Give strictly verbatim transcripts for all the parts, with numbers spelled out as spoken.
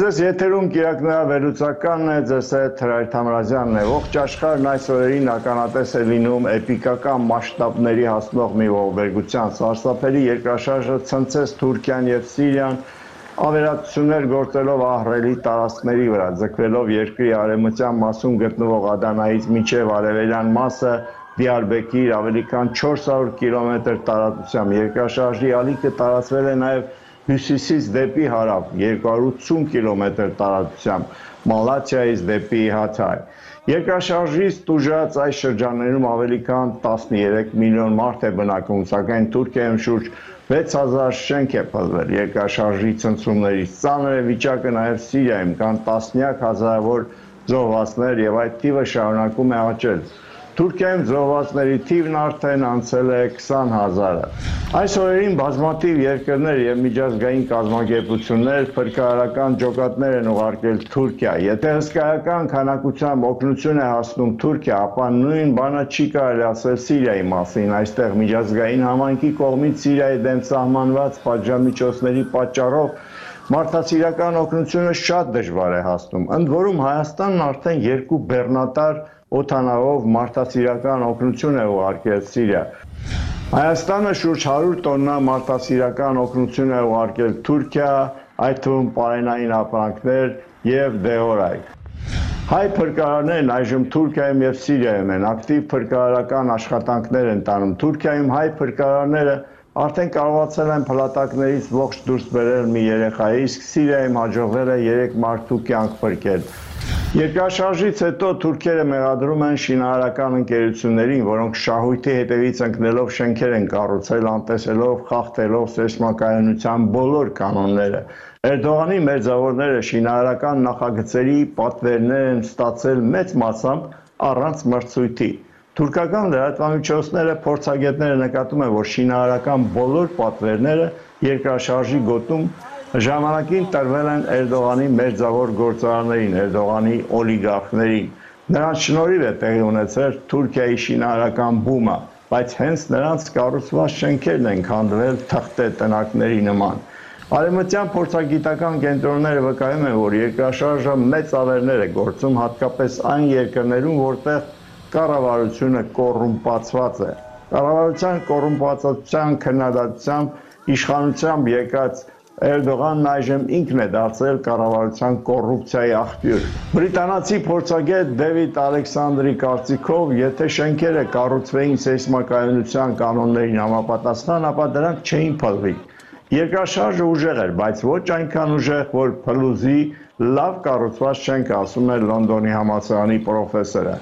Ձեզ եթերում կիրակնոյա վերլուծականն է, ձեզ հետ Հրայր Թամրազյանն է։ Ողջ աշխարհն այս օրերին ականատես է լինում էպիկական մասշտաբների հասնող մի ողբերգության։ Սարսափելի երկրաշարժը ցնցեց Թուրքիան եւ Սիրիան, ավերածություններ գործելով ահռելի տարածքների վրա, ձգվելով երկրի արևմտյան մասում գտնվող Ադանայից մինչև արևելյան մասը Դիարբեկիր ավելի քան չորս հարյուր կիլոմետր տարածությամբ։ Երկրաշարժի ալիքը տարածվել է նաև հյուսիսից դեպի հարավ երկու հարյուր ութսուն կիլոմետր տարածությամբ, Մալաթիայից դեպի Հաթայ։ Երկրաշարժից տուժած այս շրջաններում ավելի քան տասներեք միլիոն մարդ է բնակվում, սակայն Թուրքիայում շուրջ վեց հազար շենք է փլվել երկրաշարժի ցնցումներից։ Ծանր է վիճակը նաև Սիրիայում, կան տասնյակ հազարավոր զոհվածներ եւ այդ թիվը շարունակում է աճել։ Թուրքիայում զոհվածների թիվն արդեն անցել է քսան հազարը։ Այս օրերին բազմաթիվ երկրներ եւ միջազգային կազմակերպություններ փրկարարական ջոկատներ են ուղարկել Թուրքիա։ Եթե հսկայական քանակությամբ օգնություն է հասնում Թուրքիա, ապա նույն բանը չի կարելի ասել Սիրիայի մասին։ Այստեղ միջազգային համայնքի կողմից Սիրիայի դեմ սահմանված պատժամիջոցների պատճառով մարդասիրական օգնությունը շատ դժվար է հասնում։ Ընդ որում Հայաստանն արդեն երկու բեռնատար օդանավով մարդասիրական օգնություն է ուղարկել Սիրիա։ Հայաստանը շուրջ հարյուր տոննա մարդասիրական օգնություն է ուղարկել Թուրքիա, այդ թվում պարենային ապրանքներ եւ դեղորայք։ Հայ փրկարարներն այժմ Թուրքիայում եւ Սիրիայում են, ակտիվ փրկարարական աշխատանքներ են տանում։ Թուրքիայում հայ փրկարարները արդեն կարողացել են փլատակներից ողջ դուրս բերել մի երեխայի, իսկ Սիրիայում հաջողվել է երեք մարդու կյանք փրկել։ Երկրաշարժից հետո թուրքերը մեղադրում են շինարարական ընկերություններին, որոնք շահույթի հետևից ընկնելով շենքեր են կառուցել, անտեսելով, խախտելով սեյսմակայունության բոլոր կանոնները։ Էրդողանի մերձավորները շինարարական նախագծերի պատվերներ են ստացել մեծ մասամբ առանց մրցույթի։ Թուրքական լրատվամիջոցները փորձագետները նկատում են, որ շինարարական բոլոր պատվերները երկրաշարժի գոտում ժամանակին տրվել են Էրդողանի մերձավոր գործարարներին, Էրդողանի օլիգարխներին։ Նրանց շնորհիվ է տեղի ունեցել Թուրքիայի շինարարական բումը, բայց հենց նրանց կառուցված շենքերն են քանդվել թղթե տնակների նման։ Արևմտյան փորձագիտական կենտրոնները վկայում են, որ երկրաշարժը մեծ ավերներ է գործում հատկապես այն երկրներում, որտեղ կառավարությունը կոռումպացված է։ Կառավարության կոռումպացության քննադատությամբ իշխանությամբ եկած Էրդողանն այժմ ինքն է դարձել կառավարության կոռուպցիայի աղբյուր։ Բրիտանացի փորձագետ Դեվիդ Ալեքսանդրի կարծիքով, եթե շենքերը կառուցվեին սեյսմակայունության կանոններին համապատասխան, ապա դրանք չէին փլվի։ Երկրաշարժը ուժեղ էր, բայց ոչ այնքան ուժեղ, որ փլուզի լավ կառուցված շենք, ասում է Լոնդոնի համալսարանի պրոֆեսորը։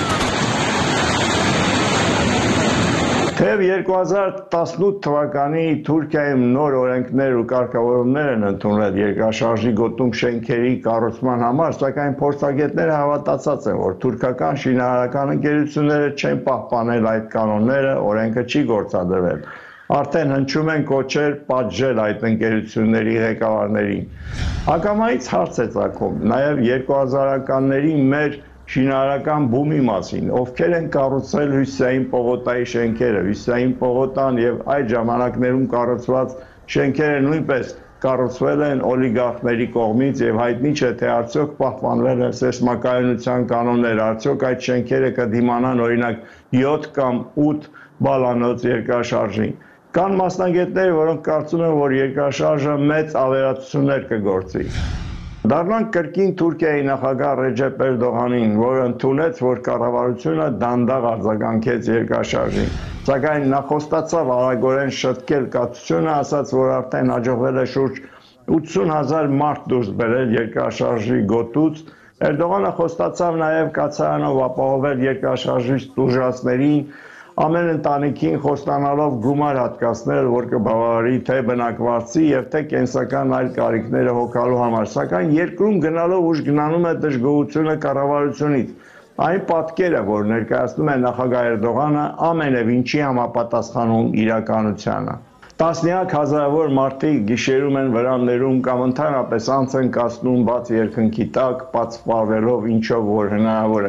Թեև երկու հազար տասնութ թվականի Թուրքիայում նոր օրենքներ ու կարգավորումներ են ընդունվել երկրաշարժի գոտում շենքերի կառուցման համար, սակայն փորձագետները հավատացած են, որ թուրքական շինարարական ընկերությունները չեն պահպանել այդ կանոնները, օրենքը չի գործադրվել։ Արդեն հնչում են կոչեր պատժել այդ ընկերությունների ղեկավարներին։ Ակամայից հարց է ծագում նաև երկու հազարականների մեր շինարարական բումի մասին, ովքեր են կառուցել Հյուսիսային պողոտայի շենքերը, Հյուսիսային պողոտան եւ այդ ժամանակներում կառուցված շենքերը նույնպես կառուցվել են օլիգարխների կողմից եւ հայտնի չէ թե արդյոք պահպանվել են սեյսմակայունության կանոնները, արդյոք այդ շենքերը կդիմանան օրինակ յոթ կամ ութ բալանոց երկրաշարժին։ Կան մասնագետներ, որոնք կարծում են, որ երկրաշարժը մեծ ավերածություններ կգործի։ Դառնանք կրկին Թուրքիայի նախագահ Ռեջեփ Էրդողանին, որը ընդունեց, որ կառավարությունը դանդաղ արձագանքեց երկրաշարժին, սակայն նա խոստացավ արագորեն շտկել կացությունը, ասաց, որ արդեն հաջողվել է շուրջ ութսուն հազար մարդ դուրս բերել երկրաշարժի գոտուց։ Էրդողանը խոստացավ նաև կացարանով ապահովել երկրաշարժից տուժածներին, ամեն ընտանիքին խոստանալով գումար հատկացնել, որ կբավարարի թե բնակվարձի եւ թե կենսական այլ կարիքները հոգալու համար, սակայն երկրում գնալով ուժ գնանում է դժգոհությունը կառավարությունից։ Այն պատկերը, որ ներկայացնում է նախագահ Էրդողանը, ամենևին չի համապատասխանում իրականությանը։ Տասնյակ հազարավոր մարդիկ գիշերում են վրաններում կամ ընդհանրապես անց են կացնում բաց երկնքի տակ, բաց սպառվելով ինչով որ հնարավոր է։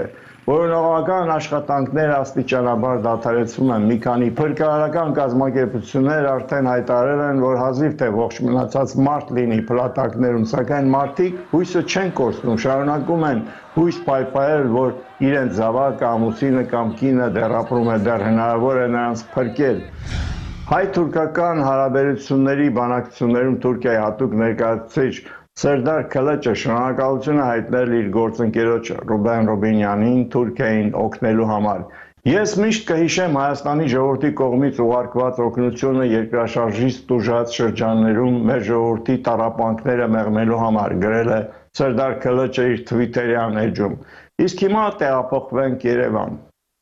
որոնողական աշխատանքները աստիճանաբար դադարեցվում են։ Մի քանի փրկարարական կազմակերպություններ արդեն հայտարարել են, որ հազիվ թե ողջ մնացած մարդ լինի փլատակներում, սակայն մարդիկ հույսը չեն կորցնում, շարունակում են հույս պայպայել, որ իրենց զավակը, ամուսինը կամ կինը դեռ ապրում է, դեռ հնարավոր է նրանց փրկել։ Հայ-թուրքական հարաբերությունների բանակցություններում Թուրքիայի հատուկ ներկայացուցիչ Սերդար Քելեչը շնորհակալություն է հայտնել իր գործընկերոջ Ռուբեն Ռուբինյանին Թուրքիային օգնելու համար։ Ես միշտ կհիշեմ Հայաստանի ժողովրդի կողմից ուղարկված օգնությունը երկրաշարժից տուժած շրջաններում մեր ժողովրդի տառապանքները մեղմելու համար, գրել է Սերդար Քելեչը իր թվիթերյան էջում։ Իսկ հիմա տեղափոխվենք Երևան։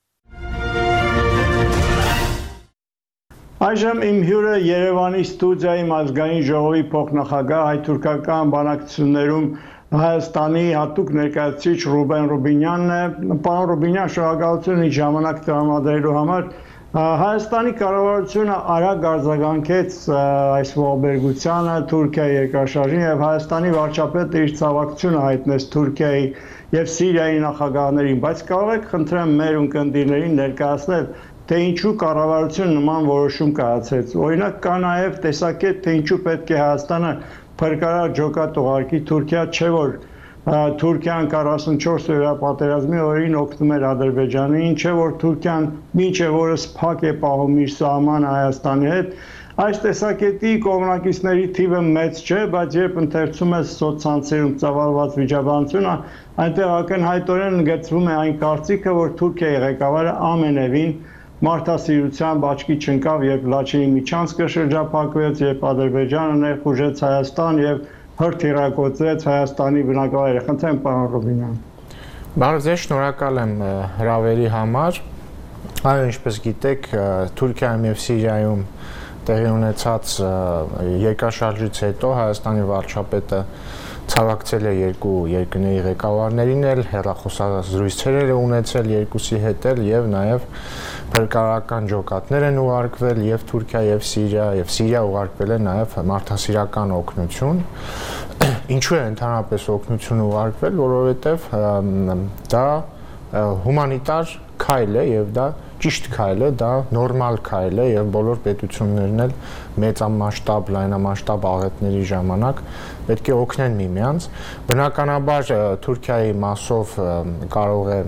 Այժմ իմ հյուրը Երևանի ստուդիայի ազգային ժողովի փոխնախագահ հայ-թուրքական բանակցություններում Հայաստանի հատուկ ներկայացուցիչ Ռուբեն Ռուբինյանն է։ Պարոն Ռուբինյան, շնորհակալություն ինձ ժամանակ տրամադրելու համար։ Հայաստանի կառավարությունը արագ արձագանքեց այս ողբերգությանը Թուրքիայի երկրաշարժին եւ Հայաստանի վարչապետը իր ցավակցությունը հայտնեց Թուրքիայի եւ Սիրիայի նախագահներին, բայց կարող եք խնդրեմ մեր ունկնդիրներին ներկայացնել, թե ինչու կառավարությունը նման որոշում կայացրեց։ Օրինակ կա նաև տեսակետ, թե ինչու պետք է Հայաստանը փրկարար ջոկատ ուղարկի Թուրքիա, չէ որ Թուրքիան քառասունչորս օրյա պատերազմի օրերին օգնում էր Ադրբեջանին, չէ որ Թուրքիան մինչև օրս փակ է պահում իր սահմանը Հայաստանի հետ։ Այս տեսակետի կողմնակիցների թիվը մեծ չէ, բայց երբ ընթերցում ես սոցցանցերում ծավալված վիճաբանությունը, այնտեղ ակնհայտորեն ընդգծվում է այն կարծիքը, որ Թուրքիայի ղեկավարը ամենևին մարդասիրությամբ աչքի չընկավ, երբ Լաչինի միջանցքը շրջափակվեց, երբ Ադրբեջանը ներխուժեց Հայաստան եւ հրթիռակոծեց Հայաստանի բնակավայրը։ Խնդրեմ, պարոն Ռուբինյան։ Բարև ձեզ, շնորհակալ եմ հրավերի համար։ Այո, ինչպես գիտեք, Թուրքիայում եւ Սիրիայում տեղի ունեցած երկրաշարժից հետո Հայաստանի վարչապետը ցավակցել է երկու երկրների ղեկավարներին էլ, հեռախոսազրույցներ է ունեցել երկուսի հետ էլ եւ նաեւ փրկարարական ջոկատներ են ուղարկվել եւ Թուրքիա եւ Սիրիա եւ Սիրիա ուղարկվել է նաեւ մարդասիրական օգնություն։ Ինչու է ընդհանրապես օգնություն ուղարկվել, որովհետեւ դա հումանիտար քայլ է եւ դա ճիշտ քայլ է, դա նորմալ քայլ է եւ բոլոր պետություններն էլ մեծամասշտաբ, լայնամասշտաբ աղետների ժամանակ պետք է օգնեն միմյանց։ Բնականաբար Թուրքիայի մասով կարող է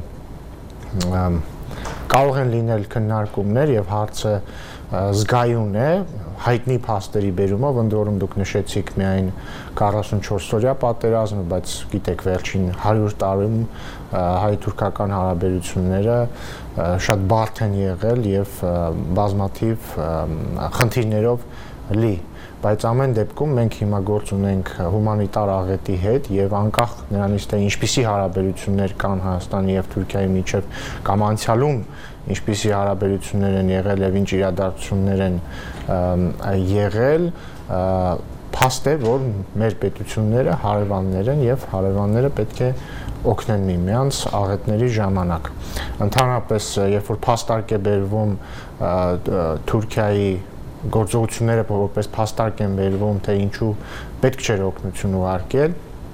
կարող են լինել քննարկումներ եւ հարցը զգայուն է հայտնի փաստերի բերումով, ընդ որում դուք նշեցիք միայն քառասունչորս օրյա պատերազմը, բայց գիտեք վերջին հարյուր տարում հայ-թուրքական հարաբերությունները շատ բարդ են եղել եւ բազմաթիվ խնդիրներով լի, բայց ամեն դեպքում մենք հիմա գործ ունենք հումանիտար աղետի հետ եւ անկախ նրանից թե ինչպիսի հարաբերություններ կան Հայաստանի եւ Թուրքիայի միջեւ կամ անցյալում ինչպիսի հարաբերություններ են եղել եւ ինչ իրադարձություններ են եղել, փաստ է, որ մեր պետությունները հարևաններ են եւ հարևանները պետք է օգնեն միմյանց աղետների ժամանակ։ Ընդհանրապես, երբ որ փաստարկ է բերվում Թուրքիայի գործողությունները որպես փաստարկ են բերվում, թե ինչու պետք չէր օգնություն ուղարկել,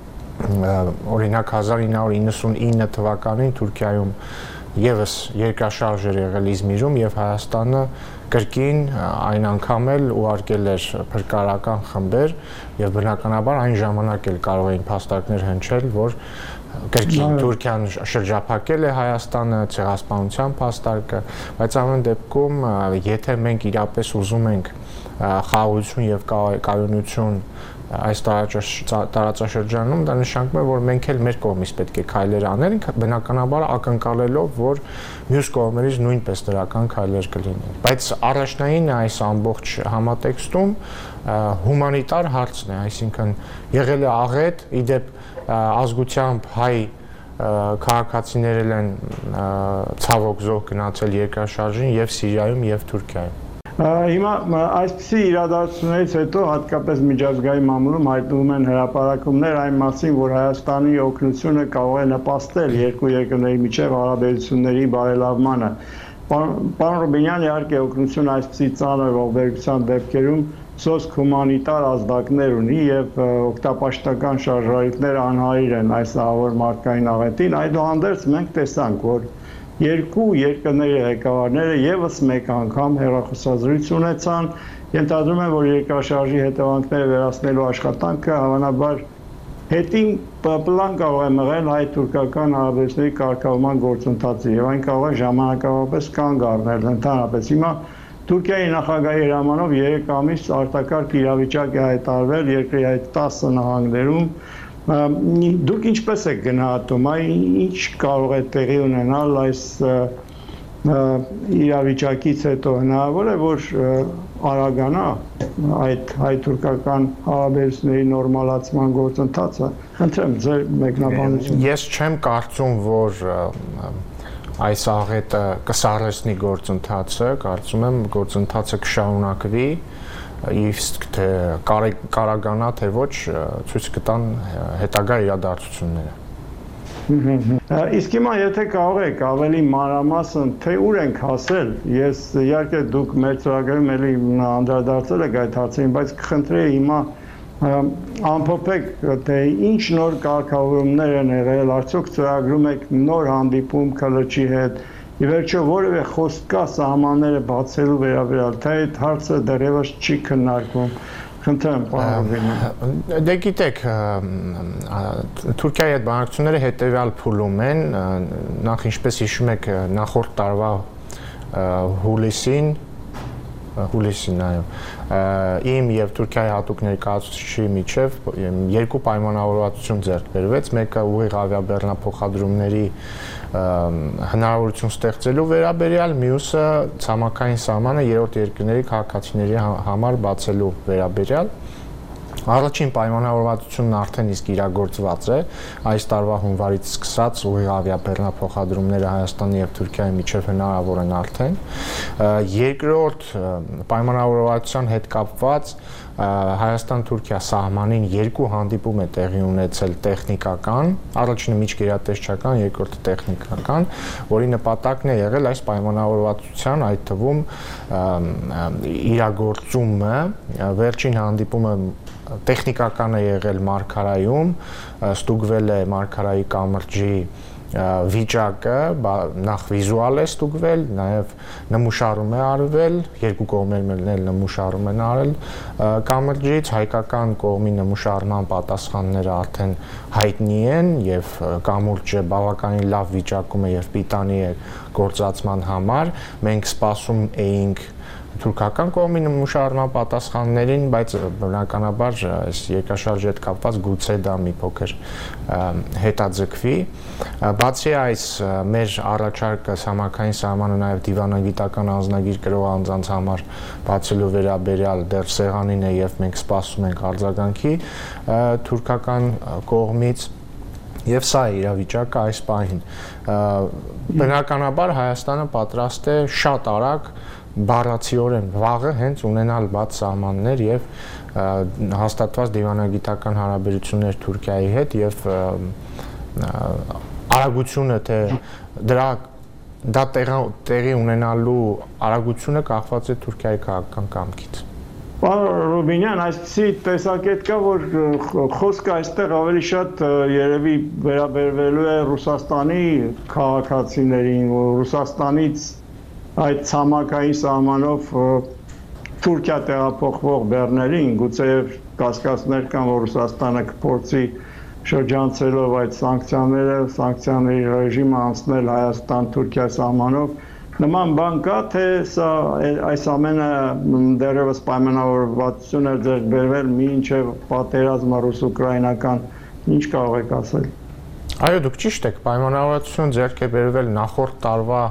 օրինակ հազար ինը հարյուր իննսունինը թվականին Թուրքիայում եւս երկրաշարժ էր եղել Իզմիրում եւ Հայաստանը կրկին այն անգամ էլ ուղարկել էր փրկարարական խմբեր եւ բնականաբար այն ժամանակ էլ կարող էին փաստարկներ հնչել, որ կրկին Թուրքիան շրջափակել է Հայաստանը, ցեղասպանության փաստարկը, բայց ամեն դեպքում եթե մենք իրապես ուզում ենք խաղաղություն եւ կայունություն այս տարածաշրջանում, դա նշանակում է, որ մենք էլ մեր կողմից պետք է քայլեր անենք, բնականաբար ակնկալելով, որ մյուս կողմերից նույնպես դրական քայլեր կլինեն։ Բայց առաջնային այս ամբողջ համատեքստում հումանիտար հարցն է, այսինքն եղել է աղետ, իդեպ ազգությամբ հայ քաղաքացիներ են ցավոք զոհ գնացել երկրաշարժին եւ Սիրիայում եւ Թուրքիայում։ Հիմա այսպիսի իրադարձություններից հետո հատկապես միջազգային մամուլում հայտնվում են հրապարակումներ այն մասին, որ Հայաստանի օգնությունը կարող է նպաստել երկու երկրների միջև հարաբերությունների բարելավմանը։ Պարոն Ռուբինյան, իհարկե օգնությունը այսպիսի ծանր ողբերգության դեպքերում սոսկ հումանիտար ազդակներ ունի եւ օգտապաշտական շարժարիքներ անհայր են այս ահավոր մարդկային աղետին, այդուհանդերձ մենք տեսանք, որ երկու երկրների ղեկավարները եւս մեկ անգամ հեռախոսազրույց ունեցան, ենթադրում եմ, որ երկրաշարժի հետևանքները վերացնելու աշխատանքը հավանաբար հետին պլան կարող է մղել հայ-թուրքական հարաբերությունների կարգավորման գործընթացը եւ այն կարող է ժամանակավորապես կանգ առնել ընդհանրապես։ Հիմա Թուրքիայի նախագահի հրամանով երեք ամիս արտակարգ իրավիճակ է հայտարարվել երկրի այդ տասը նահանգներում։ Դուք ինչպես եք գնահատում, այ ինչ կարող է տեղի ունենալ այս իրավիճակից հետո, հնարավոր է, որ արագանա այդ հայ-թուրքական հարաբերությունների նորմալացման գործընթացը։ Խնդրեմ ձեր մեկնաբանությունը։ Ես չեմ կարծում, որ այս աղետը կսառեցնի գործընթացը, կարծում եմ գործընթացը կշարունակվի, իսկ թե կարագանա թե ոչ ցույց կտան հետագա իրադարձությունները։ Իսկ հիմա եթե կարող եք ավելի մանրամասն թե ուր ենք հասել, ես իհարկե դուք մեր ծրագրում էլի անդրադարձել եք այդ հարցին, բայց կխնդրեի հիմա ամփոփեք թե ինչ նոր կարգավորումներ են եղել, արդյոք ծրագրում եք նոր հանդիպում Քլչի հետ, ի վերջո որևէ խոսք կա սահմանները բացելու վերաբերյալ, թե այդ հարցը դեռևս չի քննարկվում։ Խնդրեմ, պարոն Ռուբինյան։ Դե գիտեք, Թուրքիայի հետ բանակցությունները հետևյալ փուլում են, նախ ինչպես հիշում եք նախորդ տարվա հուլիսին հուլիսին, այո, իմ եւ Թուրքիայի հատուկ ներկայացուցիչի միջև երկու պայմանավորվածություն ձեռք բերվեց, մեկը ուղիղ ավիաբեռնափոխադրումների հնարավորություն ստեղծելու վերաբերյալ, մյուսը ցամաքային սահմանը երրորդ երկրների քաղաքացիների համար բացելու վերաբերյալ։ Առաջին պայմանավորվածությունն արդեն իսկ իրագործված է, այս տարվա հունվարից սկսած ուղիղ ավիաբեռնափոխադրումները Հայաստանի եւ Թուրքիայի միջև հնարավոր են արդեն։ Երկրորդ պայմանավորվածության հետ կապված Հայաստան-Թուրքիա սահմանին երկու հանդիպում է տեղի ունեցել տեխնիկական, առաջինը միջգերատեսչական, երկրորդը տեխնիկական, որի նպատակն է եղել այս պայմանավորվածության, այդ թվում իրագործումը, վերջին հանդիպումը տեխնիկական է եղել Մարգարայում, ստուգվել է Մարգարայի կամրջի վիճակը, նախ վիզուալ է ստուգվել, նաև նմուշարում է արվել, երկու կողմերն էլ նմուշարում են արել կամրջից, հայկական կողմի նմուշարման պատասխանները արդեն հայտնի են եւ կամուրջը բավականին լավ վիճակում է եւ պիտանի է գործածման համար, մենք սպասում էինք թուրքական կողմի նմուշարման պատասխաններին, բայց բնականաբար այս երկրաշարժի հետ կապված գուցե դա մի փոքր հետաձգվի։ Բացի այս, մեր առաջարկը ցամաքային սահմանը նաև դիվանագիտական անձնագիր կրող անձանց համար բացելու վերաբերյալ դեռ սեղանին է եւ մենք սպասում ենք արձագանքի թուրքական կողմից։ Եվ սա է իրավիճակը այս պահին։ Բնականաբար Հայաստանը պատրաստ է շատ արագ բառացիորեն վաղը հենց ունենալ բաց սահմաններ եւ հաստատված դիվանագիտական հարաբերություններ Թուրքիայի հետ եւ արագությունը թե դրա դա տեղի ունենալու արագությունը կախված է Թուրքիայի քաղաքական կամքից։ Պարոն Ռուբինյան, այսպեսի տեսակետ կա, որ խոսքը այստեղ ավելի շատ երևի վերաբերվելու է Ռուսաստանի քաղաքացիներին, Ռուսաստանից այդ ցամաքային սահմանով Թուրքիա տեղափոխվող բեռներին, գուցե կասկածներ կան, որ Ռուսաստանը կփորձի շրջանցելով այդ սանկցիաները, սանկցիաների ռեժիմը անցնել Հայաստան-Թուրքիա սահմանով, նման բան կա, թե սա այս ամենը դեռևս պայմանավորվածություն է ձեռք բերվել մինչև պատերազմը ռուս-ուկրաինական, ինչ կարող եք ասել։ Այո, դուք ճիշտ եք, պայմանավորվածություն ձեռք է բերվել նախորդ տարվա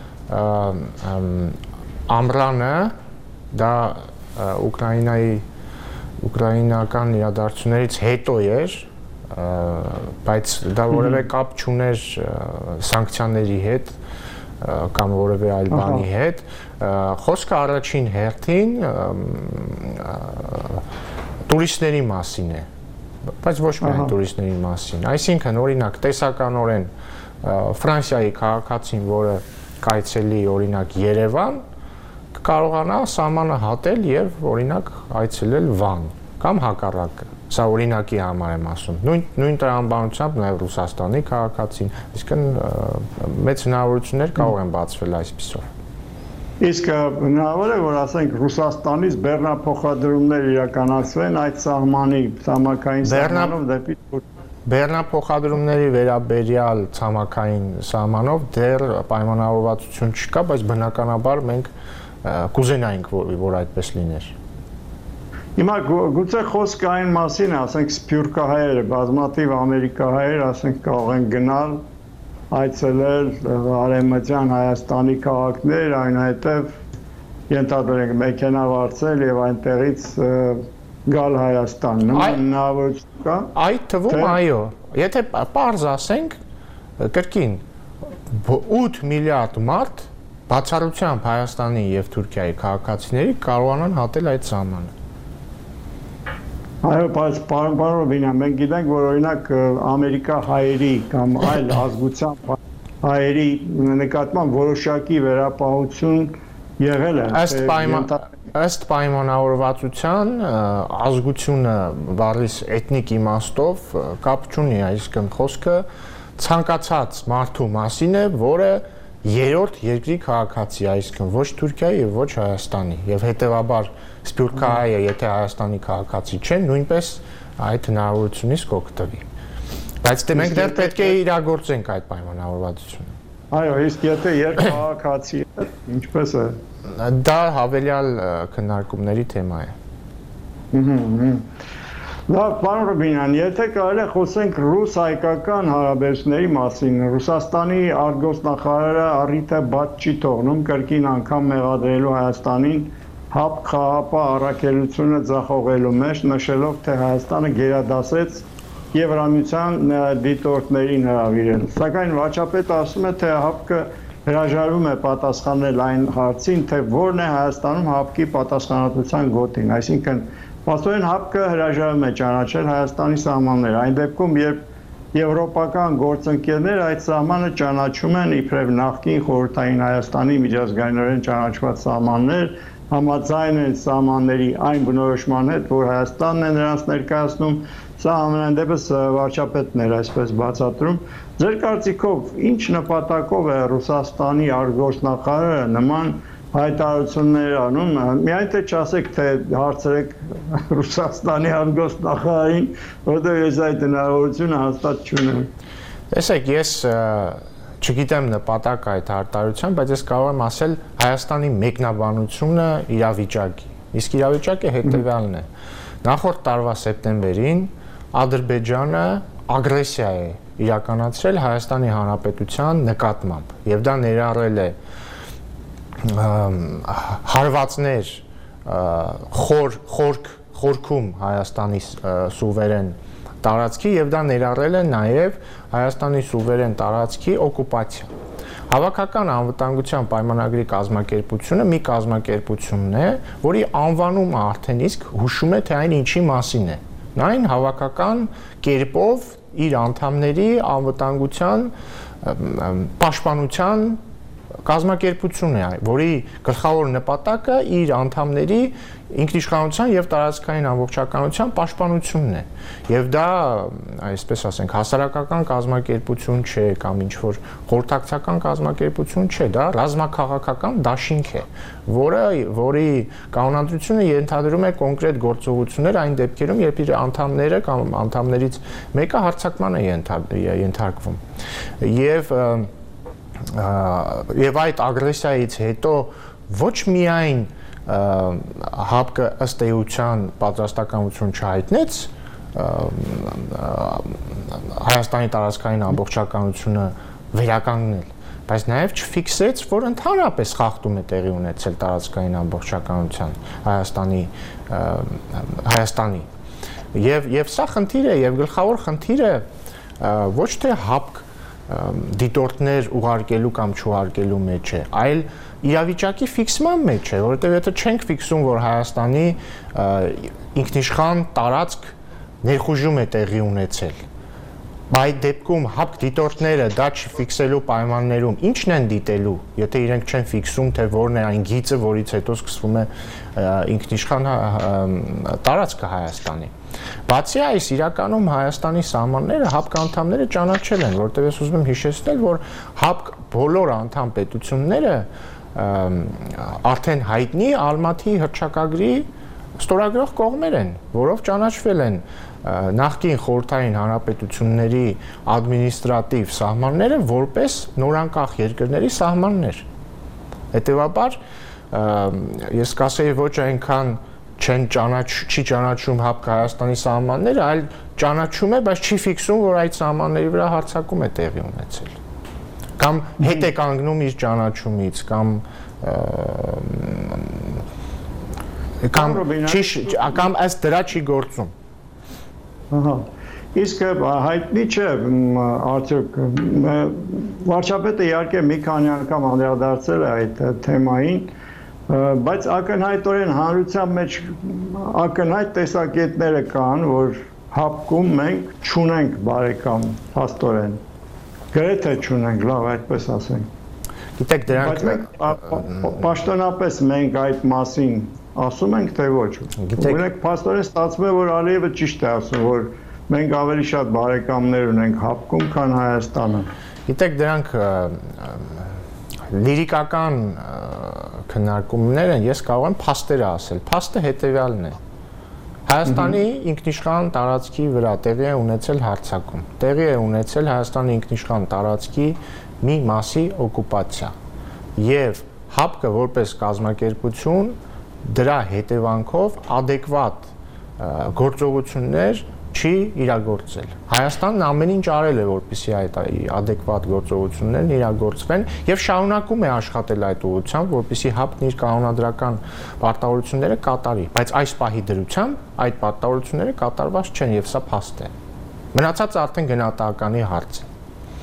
ամռանը, դա Ուկրաինայի ուկրաինական իրադարձություններից հետո էր, բայց դա որևէ կապ չուներ սանկցիաների հետ կամ որևէ այլ բանի հետ, խոսքը առաջին հերթին տուրիստների մասին է, բայց ոչ միայն տուրիստների մասին, այսինքն օրինակ տեսականորեն Ֆրանսիայի քաղաքացին, որը կայցելի օրինակ Երևան, կարողանա սահմանը հատել եւ օրինակ այցելել Վան կամ հակառակը։ Սա օրինակի համար եմ ասում։ Նույն նույն տրամաբանությամբ նաեւ Ռուսաստանի քաղաքացին, այսինքն մեծ հնարավորություններ կարող են բացվել այսպիսով։ Իսկ հնարավոր է, որ ասենք Ռուսաստանից բեռնափոխադրումներ իրականացվեն այդ սահմանի ցամաքային սահմանով դեպի Բեռնափոխադրումների վերաբերյալ ցամաքային սահմանով դեռ պայմանավորվածություն չկա, բայց բնականաբար մենք կուզենայինք, որ այդպես լիներ։ Հիմա գուցե խոսքը այն մասին է, ասենք սփյուռքահայերը, բազմաթիվ ամերիկահայեր, ասենք կարող են գնալ, այցելել Արևմտյան Հայաստանի քաղաքներ, այնուհետև ենթադրենք մեքենա վարձել եւ այնտեղից գալ Հայաստան, նման հնարավորություն կա։ Այդ թվում այո, եթե պարզ ասենք, կրկին ութ միլիարդ մարդ բացառությամբ Հայաստանի եւ Թուրքիայի քաղաքացիների կարողանան հատել այդ սահմանը։ Այո, բայց պարոն Ռոբինյան, մենք գիտենք, որ օրինակ Ամերիկա հայերի կամ այլ ազգությամբ հայերի նկատմամբ որոշակի վերապահություն եղել է։ Ըստ պայմանավորվածության ազգությունը բառիս էթնիկ իմաստով կապ չունի, այսինքն խոսքը ցանկացած մարդու մասին է, որը երրորդ երկրի քաղաքացի, այսինքն ոչ Թուրքիայի եւ ոչ Հայաստանի, եւ հետեւաբար սփյուռքահայը, եթե Հայաստանի քաղաքացի չէ, նույնպես այդ հնարավորությունից կօգտվի։ Բայց դե մենք դեռ պետք է իրագործենք այդ պայմանավորվածությունը։ Այո, իսկ եթե երկքաղաքացի է, ինչպես է։ Դա հավելյալ քննարկումների թեմա է։ Լավ, պարոն Ռոբինյան, եթե կարելի է խոսենք ռուս-հայկական հարաբերությունների մասին, Ռուսաստանի արտգործնախարարը առիթ է բաց չի թողնում կրկին անգամ մեղադրելու Հայաստանին հապ խաղապահ առաքելությունը ձախողելու մեջ, նշելով, թե Հայաստանը գերադասեց Եվրամիության դիտորդներին հրավիրել։ Սակայն վարչապետը ասում է, թե հապկը հրաժարվում է պատասխանել այն հարցին, թե որն է Հայաստանում հապկի պատասխանատվության գոտին, այսինքն Պաստորեն հապկը հրաժարվում է ճանաչել Հայաստանի սահմանները, այն դեպքում, երբ եվրոպական գործընկերներ այդ սահմանը ճանաչում են իբրև նախկին խորհրդային Հայաստանի միջազգայինորեն ճանաչված սահմաններ, համաձայն են սահմանների այն բնորոշման հետ, որ Հայաստանն է նրանց ներկայացնում, սա ամենայն դեպս վարչապետն էր այսպես բացատրում։ Ձեր կարծիքով ինչ նպատակով է Ռուսաստանի արտգործնախարարը նման հայտարարություններ անում, միայն թե չասեք, թե հարցրեք Ռուսաստանի արտգործնախարարին, որտեղ ես այդ հնարավորությունը հաստատ չունեմ։ Տեսեք, ես չգիտեմ նպատակ այդ հայտարարության, բայց ես կարող եմ ասել Հայաստանի մեկնաբանությունը իրավիճակի։ Իսկ իրավիճակը հետևյալն է։ Նախորդ տարվա սեպտեմբերին Ադրբեջանը ագրեսիա է իրականացրել Հայաստանի Հանրապետության նկատմամբ, եւ դա ներառել է հարվածներ խոր խորք խորքում Հայաստանի սուվերեն տարածքի եւ դա ներառել է նաեւ Հայաստանի սուվերեն տարածքի օկուպացիա։ Հավաքական անվտանգության պայմանագրի կազմակերպությունը մի կազմակերպությունն է, որի անվանումը արդեն իսկ հուշում է, թե այն ինչի մասին է։ Այն հավաքական կերպով իր անդամների անվտանգության պաշտպանության կազմակերպություն է, որի գլխավոր նպատակը իր անդամների ինքնիշխանության եւ տարածքային ամբողջականության պաշտպանությունն է։ Եվ դա, այսպես ասենք, հասարակական կազմակերպություն չէ կամ ինչ-որ խորհրդակցական կազմակերպություն չէ, դա ռազմաքաղաքական դաշինք է, որը որի կանոնադրությունը ենթադրում է կոնկրետ գործողություններ այն դեպքերում, երբ իր անդամները կամ անդամներից մեկը հարձակման է ենթարկվում։ Եվ Եվ այդ ագրեսիայից հետո ոչ միայն հապկը ըստ էության պատրաստակամություն չհայտնեց Հայաստանի տարածքային ամբողջականությունը վերականգնել, բայց նաև չֆիքսեց, որ ընդհանրապես խախտում է տեղի ունեցել տարածքային ամբողջականության Հայաստանի Հայաստանի եւ եւ սա խնդիր է եւ գլխավոր խնդիրը ոչ թե հապկ դիտորդներ ուղարկելու կամ չուղարկելու մեջ է, այլ իրավիճակի ֆիքսման մեջ է, որովհետև եթե չենք ֆիքսում, որ Հայաստանի ինքնիշխան տարածք ներխուժում է տեղի ունեցել, Այդ դեպքում հապկ դիտորդները դա չֆիքսելու պայմաններում ի՞նչն են դիտելու, եթե իրենք չեն ֆիքսում, թե որն է այն գիծը, որից հետո սկսվում է ինքնիշխան տարածքը Հայաստանի։ Բացի այս, իրականում Հայաստանի սահմանները հապկ անդամները ճանաչել են, որտեղ ես ուզում եմ հիշեցնել, որ հապկ բոլոր անդամ պետությունները արդեն հայտնի Ալմատի հռչակագրի ստորագրող կողմեր են, որով ճանաչվել են նախկին խորհրդային հանրապետությունների ադմինիստրատիվ սահմանները որպես նորանկախ երկրների սահմաններ։ Հետևաբար ես կասեի ոչ այնքան չեն ճանաչ չի ճանաչում հապկ Հայաստանի սահմանները, այլ ճանաչում է, բայց չի ֆիքսում, որ այդ սահմանների վրա հարձակում է տեղի ունեցել։ Կամ հետ է կանգնում իր ճանաչումից, կամ կամ չի կամ ըստ դրա չի գործում։ Ահա։ Իսկ հայտնի չէ, արդյոք վարչապետը իհարկե մի քանի անգամ անդրադարձել է այդ թեմային, բայց ակնհայտորեն հանրության մեջ ակնհայտ տեսակետները կան, որ հապկում մենք չունենք բարեկամ փաստորեն։ Գրեթե չունենք, լավ, այդպես ասենք։ Գիտեք, դրանք բայց մենք պաշտոնապես մենք այդ մասին ասում ենք, թե ոչ։ Ունենք փաստորեն ստացվում է, որ Ալիևը ճիշտ է ասում, որ մենք ավելի շատ բարեկամներ ունենք հապկում, քան Հայաստանը։ Գիտեք, դրանք լիրիկական քննարկումներ են, ես կարող եմ փաստերը ասել։ Փաստը հետևյալն է։ Հայաստանի ինքնիշխան տարածքի վրա տեղի է ունեցել հարձակում։ Տեղի է ունեցել Հայաստանի ինքնիշխան տարածքի մի մասի օկուպացիա։ Եվ հապկը որպես կազմակերպություն դրա հետևանքով adekvat գործողություններ չի իրագործել։ Հայաստանն ամեն ինչ արել է, որպեսզի այդ adekvat գործողություններն իրագործվեն եւ շարունակում է աշխատել այդ ուղղությամբ, որպեսզի հապկն իր կանոնադրական պարտավորությունները կատարի, բայց այս պահի դրությամբ այդ պարտավորությունները կատարված չեն եւ սա փաստ է։ Մնացածը արդեն գնահատականի հարց է։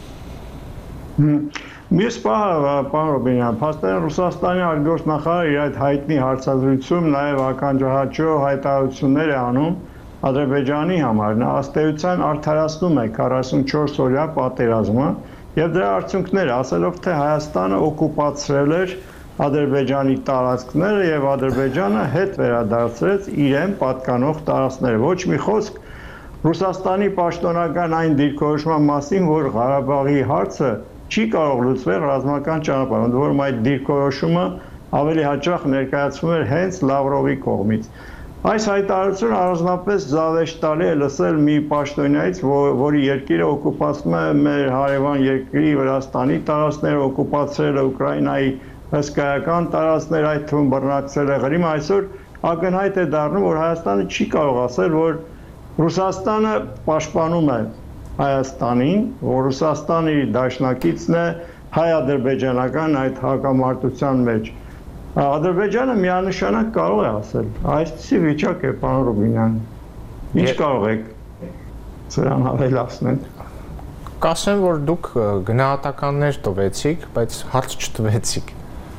Մյուս պահը, պարոն Ռուբինյան, փաստորեն Ռուսաստանի արտգործնախարարը իր այդ հայտնի հարցազրույցում նաև ականջահաճո հայտարարություններ է անում Ադրբեջանի համար։ Նա ըստ էության արդարացնում է քառասունչորս օրյա պատերազմը եւ դրա արդյունքները, ասելով, թե Հայաստանը օկուպացրել էր Ադրբեջանի տարածքները եւ Ադրբեջանը հետ վերադարձրեց իրեն պատկանող տարածքները։ Ոչ մի խոսք Ռուսաստանի պաշտոնական այն դիրքորոշման մասին, որ Ղարաբաղի հարցը չի կարող լուծվել ռազմական ճանապարհով, ընդ որում այդ դիրքորոշումը ավելի հաճախ ներկայացվում էր հենց Լավրովի կողմից։ Այս հայտարարությունը առանձնապես զավեշտալի է լսել մի պաշտոնյայից, որի երկիրը օկուպացնում է մեր հարևան երկրի Վրաստանի տարածքները, օկուպացրել է Ուկրաինայի հսկայական տարածքներ, այդ թվում բռնակցել է Ղրիմը, այսօր ակնհայտ է դառնում, որ Հայաստանը չի կարող ասել, որ Ռուսաստանը պաշտպանում է Հայաստանին, որ Ռուսաստանը իր դաշնակիցն է հայ-ադրբեջանական այդ հակամարտության մեջ։ Ադրբեջանը միանշանակ կարող է ասել, այսպիսի վիճակ է, պարոն Ռուբինյան, ինչ կարող եք սրան ավելացնել։ Կասեմ, որ դուք գնահատականներ տվեցիք, բայց հարց չտվեցիք։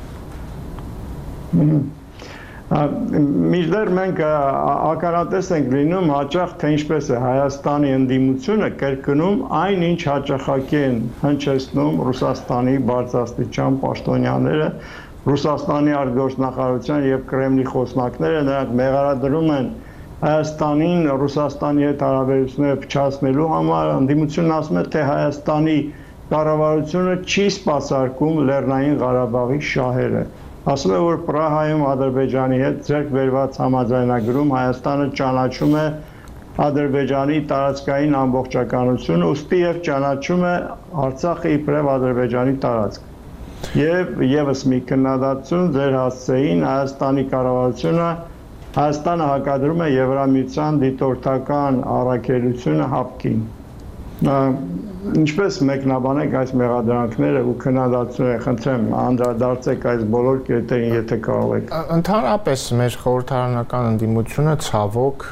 Մինչդեռ մենք ականատես ենք լինում հաճախ, թե ինչպես է Հայաստանի ընդդիմությունը կրկնում այն, ինչ հաճախակի են հնչեցնում Ռուսաստանի բարձրաստիճան պաշտոնյաները, Ռուսաստանի արտգործնախարարության եւ Կրեմլի խոսնակները, նրանք մեղարադրում են Հայաստանին Ռուսաստանի հետ հարաբերությունները փչացնելու համար, ընդդիմությունն ասում է, թե Հայաստանի կառավարությունը չի սպասարկում Լեռնային Ղարաբաղի շահերը։ Ասում է, որ Պրահայում Ադրբեջանի հետ ձեռք բերված համաձայնագրում Հայաստանը ճանաչում է Ադրբեջանի տարածքային ամբողջականությունը, ուստի եւ ճանաչում է Արցախը իբրև Ադրբեջանի տարածք։ Եվ եւս մի քննադատություն ձեր հասցեին Հայաստանի կառավարությունը Հայաստանը հակադրում է Եվրամիության դիտորդական առաքելությունը հապկին։ Ինչպես մեկնաբանեք այս մեղադրանքները ու քննադատությունները, խնդրեմ, անդրադարձեք այս բոլոր կետերին, եթե կարող եք։ Ընդհանրապես մեր խորհրդարանական ընդդիմությունը ցավոք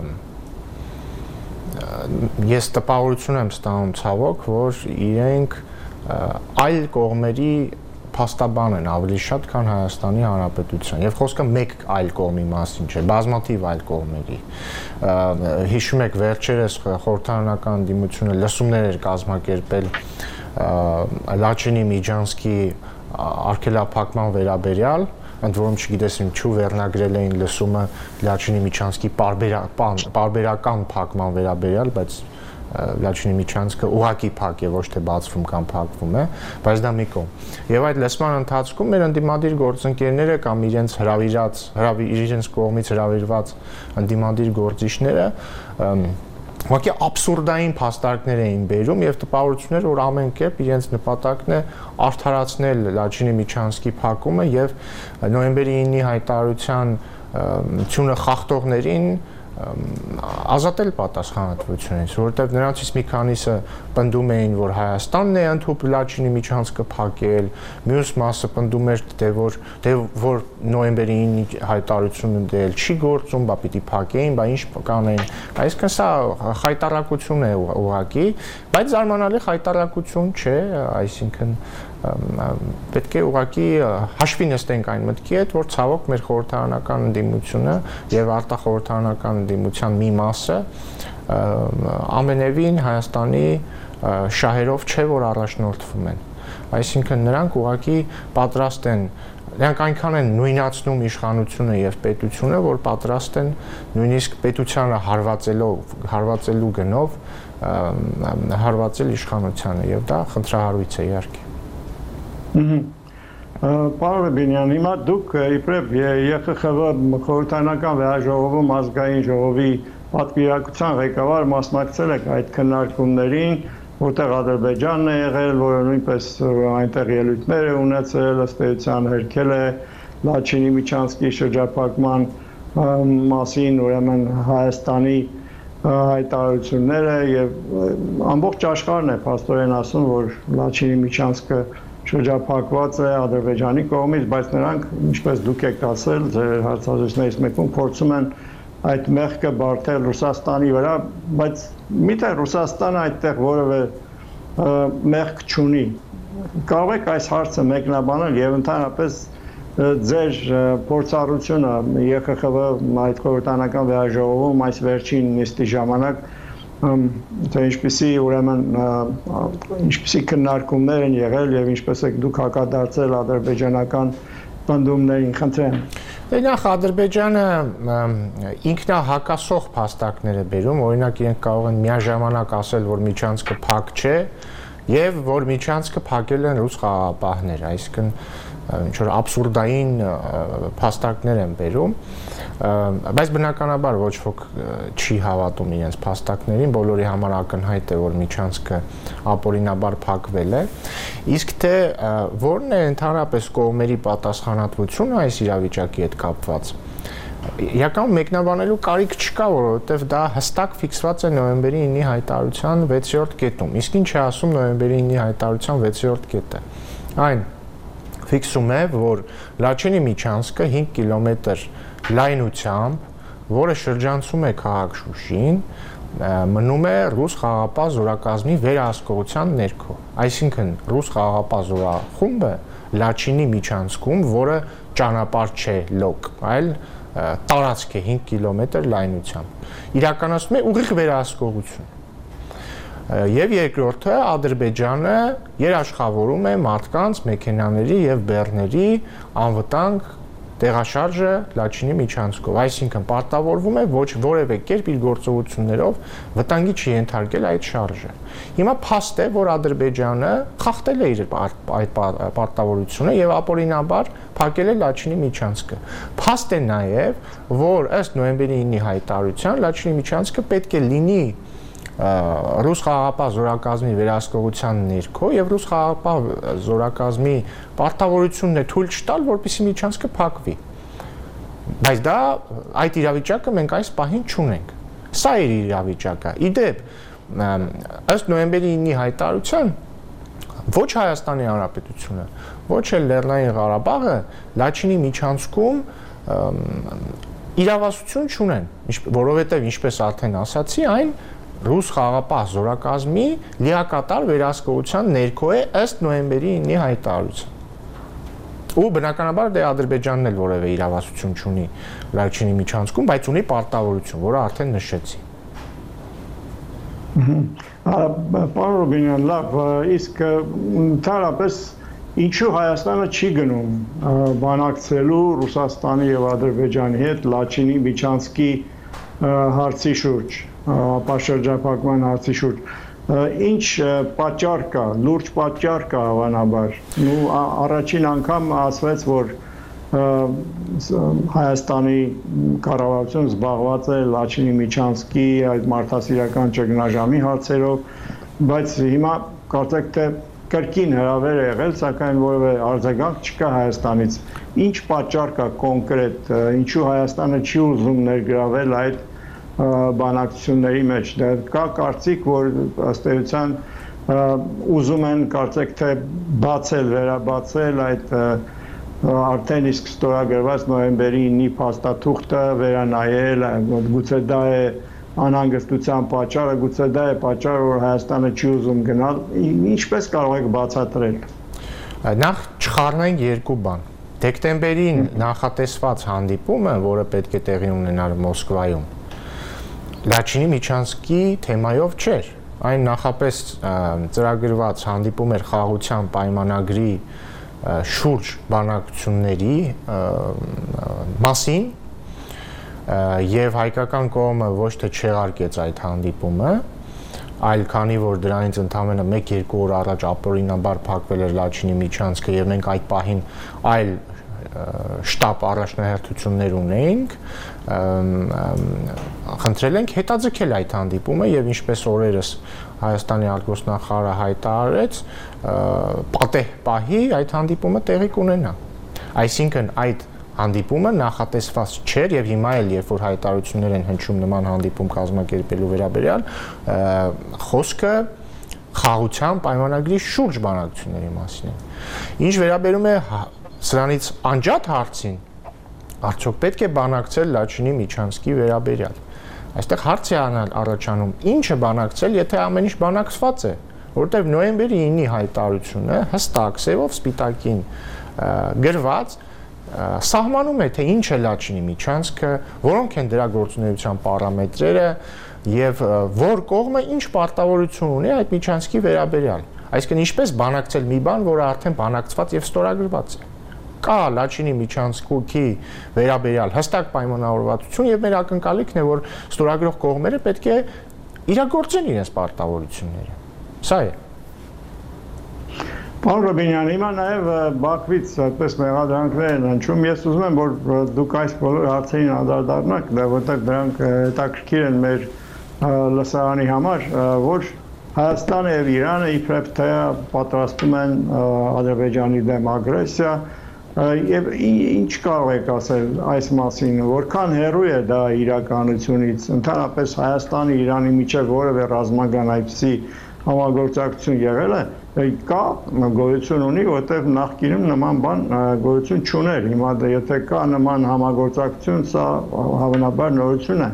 ես տպավորություն եմ ստանում ցավոք, որ իրենք այլ կողմերի փաստաբան են ավելի շատ, քան Հայաստանի Հանրապետության։ Եվ խոսքը մեկ այլ կողմի մասին չէ, բազմաթիվ այլ կողմերի։ Հիշում եք վերջերս խորհրդարանական ընդդիմությունը լսումներ էր կազմակերպել Լաչինի Միջանցքի արգելափակման վերաբերյալ, ընդ որում չգիտես ինչու վերնագրել էին լսումը Լաչինի Միջանցքի պարբերական փակման վերաբերյալ, բայց Լաչինի Միջանցքը ուղղակի փակ է, ոչ թե բացվում կամ փակվում է, բայց դա մի կողմ։ Եվ այդ լսման ընթացքում մեր ընդդիմադիր գործընկերները կամ իրենց հրավիրած, իրենց կողմից հրավիրված ընդդիմադիր գործիչները ուղղակի աբսուրդային փաստարկներ էին բերում եւ տպավորություններ, որ ամեն կերպ իրենց նպատակն է արդարացնել Լաչինի Միջանցքի փակումը եւ նոյեմբերի ինի հայտարարության ցյունը խախտողներին ազատել պատասխանատվությունից, որովհետև նրանցից մի քանիսը պնդում էին, որ Հայաստանն է ընդհանուր Լաչինի Միջանցքը փակել, մյուս մասը պնդում էր, թե որ դե որ նոյեմբերի ինի հայտարարությունը դել չի գործում, բա պիտի փակեին, բա ինչ կանեին։ Այսինքն սա խայտարակություն է ուղղակի, բայց զարմանալի խայտարակություն չէ, այսինքն պետք է ուղղակի հաշվի նստենք այն մտքի հետ, որ ցավոք մեր խորհրդարանական ընդդիմությունը եւ արտախորհրդարանական ընդդիմության մի մասը ամենևին Հայաստանի շահերով չէ, որ առաջնորդվում են։ Այսինքն նրանք ուղղակի պատրաստ են, նրանք այնքան են նույնացնում իշխանությունը եւ պետությունը, որ պատրաստ են նույնիսկ պետությանը հարվածելով, հարվածելու գնով հարվածել իշխանությանը եւ դա խնդրահարույց է իհարկե։ Պարոն Բենյան, հիմա դուք իբրև ԵԽԽՎ խորհրդարանական վեհաժողովում ազգային ժողովի պատվիրակության ղեկավար մասնակցել եք այդ քննարկումներին, որտեղ Ադրբեջանն է եղել, որը նույնպես այնտեղ ելույթներ է ունեցել, ըստ էության հերքել է Լաչինի Միջանցքի շրջափակման մասին, ուրեմն Հայաստանի հայտարարությունները եւ ամբողջ աշխարհն է փաստորեն ասում, որ Լաչինի Միջանցքը շրջափակված է Ադրբեջանի կողմից, բայց նրանք, ինչպես դուք եք ասել, ձեր հարցազրույցներից մեկում փորձում են այդ մեղքը բարթել Ռուսաստանի վրա, բայց միթե Ռուսաստանը այդտեղ որևէ մեղք չունի։ Կարող եք այս հարցը մեկնաբանել եւ ընդհանրապես ձեր փորձառությունը ԵԽԽՎ այդ խորհրդարանական վեհաժողովում այս վերջին նիստի ժամանակ թե ինչպիսի ուրեմն ինչպիսի քննարկումներ են եղել եւ ինչպես եք դուք հակադարձել ադրբեջանական պնդումներին, խնդրեմ։ Նախ Ադրբեջանը ինքնահակասող փաստարկներ է բերում, օրինակ իրենք կարող են միաժամանակ ասել, որ Միջանցքը փակ չէ եւ որ Միջանցքը փակել են ռուս խաղաղապահներ, այսինքն ինչ որ աբսուրդային փաստարկներ են բերում, բայց բնականաբար ոչ ոք չի հավատում իրենց փաստարկներին, բոլորի համար ակնհայտ է, որ Միջանցքը ապօրինաբար փակվել է, իսկ թե որն է ընդհանրապես կողմերի պատասխանատվությունը այս իրավիճակի հետ կապված, իրականում մեկնաբանելու կարիք չկա, որովհետև դա հստակ ֆիքսված է նոյեմբերի ինի հայտարարության վեցերորդ կետում, իսկ ինչ է ասում նոյեմբերի ինի հայտարարության վեցերորդ կետը, այն ֆիքսում է, որ Լաչինի Միջանցքը հինգ կիլոմետր լայնությամբ, որը շրջանցում է քաղաք Շուշին, մնում է ռուս խաղաղապահ զորակազմի վերահսկողության ներքո։ Այսինքն ռուս խաղաղապահ զորախումբը Լաչինի Միջանցքում, որը ճանապարհ չէ լոկ, այլ տարածք է հինգ կիլոմետր լայնությամբ, իրականացնում է ուղիղ վերահսկողություն։ Եվ երկրորդը Ադրբեջանը երաշխավորում է մարդկանց, մեքենաների եւ բեռների անվտանգ տեղաշարժը Լաչինի Միջանցքով, այսինքն պարտավորվում է ոչ որևէ կերպ իր գործողություններով վտանգի չենթարկել այդ շարժը։ Հիմա փաստ է, որ Ադրբեջանը խախտել է իր այդ պարտավորությունը եւ ապօրինաբար փակել է Լաչինի Միջանցքը։ Փաստ է նաեւ, որ ըստ նոյեմբերի ինի հայտարարության Լաչինի Միջանցքը պետք է լինի ռուս խաղաղապահ զորակազմի վերահսկողության ներքո եւ ռուս խաղաղապահ զորակազմի պարտավորությունն է թույլ չտալ, որպեսզի Միջանցքը փակվի։ Բայց դա այդ իրավիճակը մենք այս պահին չունենք։ Սա է իրավիճակը։ Իդեպ, ըստ նոյեմբերի ինի հայտարարության, ոչ Հայաստանի Հանրապետությունը, ոչ էլ Լեռնային Ղարաբաղը Լաչինի Միջանցքում իրավասություն չունեն, որովհետեւ ինչպես արդեն ասացի, այն ռուս խաղաղապահ զորակազմի լիակատար վերահսկողության ներքո է ըստ նոյեմբերի ինի հայտարարության։ ու բնականաբար դե Ադրբեջանն էլ որևէ իրավասություն չունի Լաչինի միջանցքում, բայց ունի պարտավորություն, որը արդեն նշեցի։ Պարոն Ռուբինյան, լավ, իսկ ընդհանրապես ինչու Հայաստանը չի գնում բանակցելու Ռուսաստանի եւ Ադրբեջանի հետ Լաչինի միջանցքի հարցի շուրջ, ապաշրջափակման հարցի շուրջ։ Ինչ պատճառ կա, լուրջ պատճառ կա հավանաբար։ Ու առաջին անգամ ասվեց, որ Հայաստանի կառավարությունը զբաղված է Լաչինի միջանցքի այդ մարդասիրական ճգնաժամի հարցերով, բայց հիմա կարծեք թե կրկին հրավեր է եղել, սակայն որևէ արձագանք չկա Հայաստանից։ Ինչ պատճառ կա կոնկրետ, ինչու Հայաստանը չի ուզում ներգրավել այդ բանակցությունների մեջ։ Դա կա կարծիք, որ ըստ էության ուզում են կարծեք թե բացել, վերաբացել այդ արդեն իսկ ստորագրված նոյեմբերի ինի փաստաթուղթը, վերանայել, գուցե դա է անհանգստության պատճառը, գուցե դա է պատճառը, որ Հայաստանը չի ուզում գնալ, ինչպես կարող եք բացատրել։ Նախ չխառնենք երկու բան։ Դեկտեմբերին նախատեսված հանդիպումը, որը պետք է տեղի ունենար Մոսկվայում, Լաչինի միջանցքի թեմայով չէր։ Այն նախապես ծրագրված հանդիպում էր խաղաղության պայմանագրի շուրջ բանակցությունների մասին, եւ հայկական կողմը ոչ թե չեղարկեց այդ հանդիպումը, այլ քանի որ դրանից ընդամենը մեկ-երկու օր առաջ ապօրինաբար փակվել էր Լաչինի միջանցքը եւ մենք այդ պահին այլ շտաբ առաջնահերթություններ ունեինք, խնդրել ենք հետաձգել այդ հանդիպումը եւ ինչպես օրերս Հայաստանի արտգործնախարարը հայտարարեց, պատեհ պահի այդ հանդիպումը տեղի կունենա։ Այսինքն այդ հանդիպումը նախատեսված չէր եւ հիմա էլ երբ որ հայտարարություններ են հնչում նման հանդիպում կազմակերպելու վերաբերյալ, խոսքը խաղաղության պայմանագրի շուրջ բանակցությունների մասին է։ Ինչ վերաբերում է սրանից անջատ հարցին, արդյոք պետք է բանակցել Լաչինի միջանցքի վերաբերյալ։ Այստեղ հարց է առաջանում, ինչը բանակցել, եթե ամեն ինչ բանակցված է, որովհետեւ նոյեմբերի ինի հայտարարությունը հստակ սևով սպիտակին գրված սահմանում է, թե ինչ է Լաչինի միջանցքը, որոնք են դրա գործունեության պարամետրերը եւ որ կողմը ինչ պարտավորություն ունի այդ միջանցքի վերաբերյալ։ Այսինքն ինչպես բանակցել մի բան, որը արդեն բանակցված եւ ստորագրված է։ Կա Լաչինի միջանցքի վերաբերյալ հստակ պայմանավորվածություն եւ մեր ակնկալիքն է, որ ստորագրող կողմերը պետք է իրագործեն իրենց պարտավորությունները։ Սա է։ Պարոն Ռուբինյան, հիմա նաև Բաքվից այդպես մեղադրանքներ են հնչում։ Ես ուզում եմ, որ դուք այս բոլոր հարցերին անդրադառնաք, որտեղ դրանք հետաքրքիր են մեր լսարանի համար, որ Հայաստանը եւ Իրանը իբրև թե պատրաստում են Ադրբեջանի դեմ ագրեսիա, եւ ինչ կարող եք ասել այս մասին, որքան հեռու է դա իրականությունից, ընդհանրապես Հայաստանի Իրանի միջև որևէ ռազմական այդպիսի համագործակցություն եղել է, կա գոյություն ունի, որտեղ նախկինում նման բան գոյություն չուներ։ Հիմա եթե կա նման համագործակցություն, սա հավանաբար նորություն է։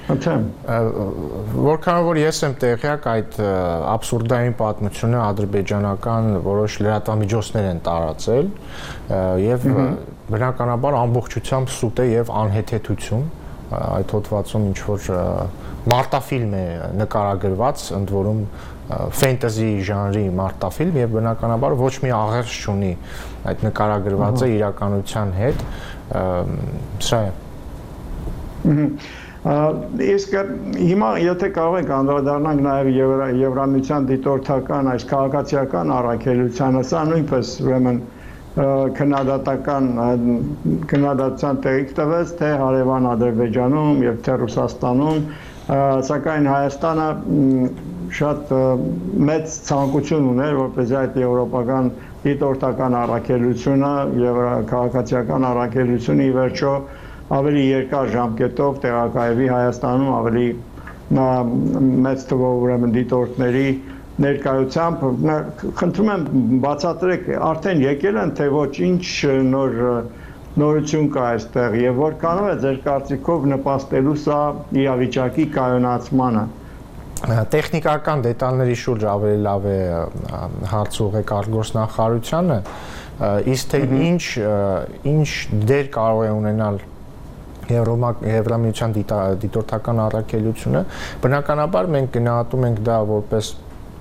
Որքան որ ես եմ տեղյակ, այդ աբսուրդային պատմությունը ադրբեջանական որոշ լրատվամիջոցներ են տարածել եւ բնականաբար ամբողջությամբ սուտ է եւ անհեթեթություն, այդ հոդվածում ինչ որ մարտաֆիլմ է նկարագրված, ընդ որում ֆենտեզի ժանրի մարտաֆիլմ եւ բնականաբար ոչ մի աղերս չունի այդ նկարագրվածը իրականության հետ, սա է։ Իսկ հիմա եթե կարող ենք անդրադառնանք նաև Եվրամիության դիտորդական այս քաղաքացիական առաքելությանը, սա նույնպես ուրեմն քննադատական քննադատության տեղիք տվեց թե հարևան Ադրբեջանում եւ թե Ռուսաստանում, սակայն Հայաստանը շատ մեծ ցանկություն ուներ, որպեսզի այդ եվրոպական դիտորդական առաքելությունը եւ քաղաքացիական առաքելությունը ի վերջո ավելի երկար ժամկետով տեղակայվի Հայաստանում, ավելի մեծ թվով ուրեմն դիտորդների ներկայությամբ, խնդրում եմ բացատրեք, արդեն եկել են, թե ոչ, ինչ նոր նորություն կա այստեղ եւ որքանով է ձեր կարծիքով նպաստելու սա իրավիճակի կայունացմանը։ տեխնիկական դետալների շուրջ ավելի լավ է հարց ուղղեք արտգործնախարարությանը, իսկ թե ինչ ինչ դեր կարող է ունենալ Եվրամիության դիտորդական առաքելությունը, բնականաբար մենք գնահատում ենք դա որպես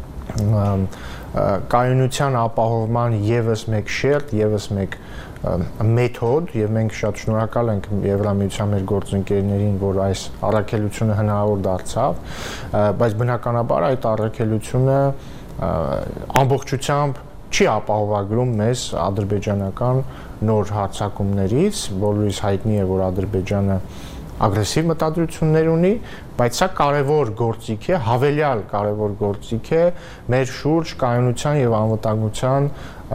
կայունության ապահովման եւս մեկ շերտ, եւս մեկ մեթոդ, եւ մենք շատ շնորհակալ ենք Եվրամիության մեր գործընկերներին, որ այս առաքելությունը հնարավոր դարձավ, բայց բնականաբար այդ առաքելությունը ամբողջությամբ չի ապահովագրում մեզ ադրբեջանական նոր հարձակումներից, բոլորիս հայտնի է, որ Ադրբեջանը ագրեսիվ մտադրություններ ունի, բայց սա կարևոր գործիք է, հավելյալ կարևոր գործիք է մեր շուրջ կայունության եւ անվտանգության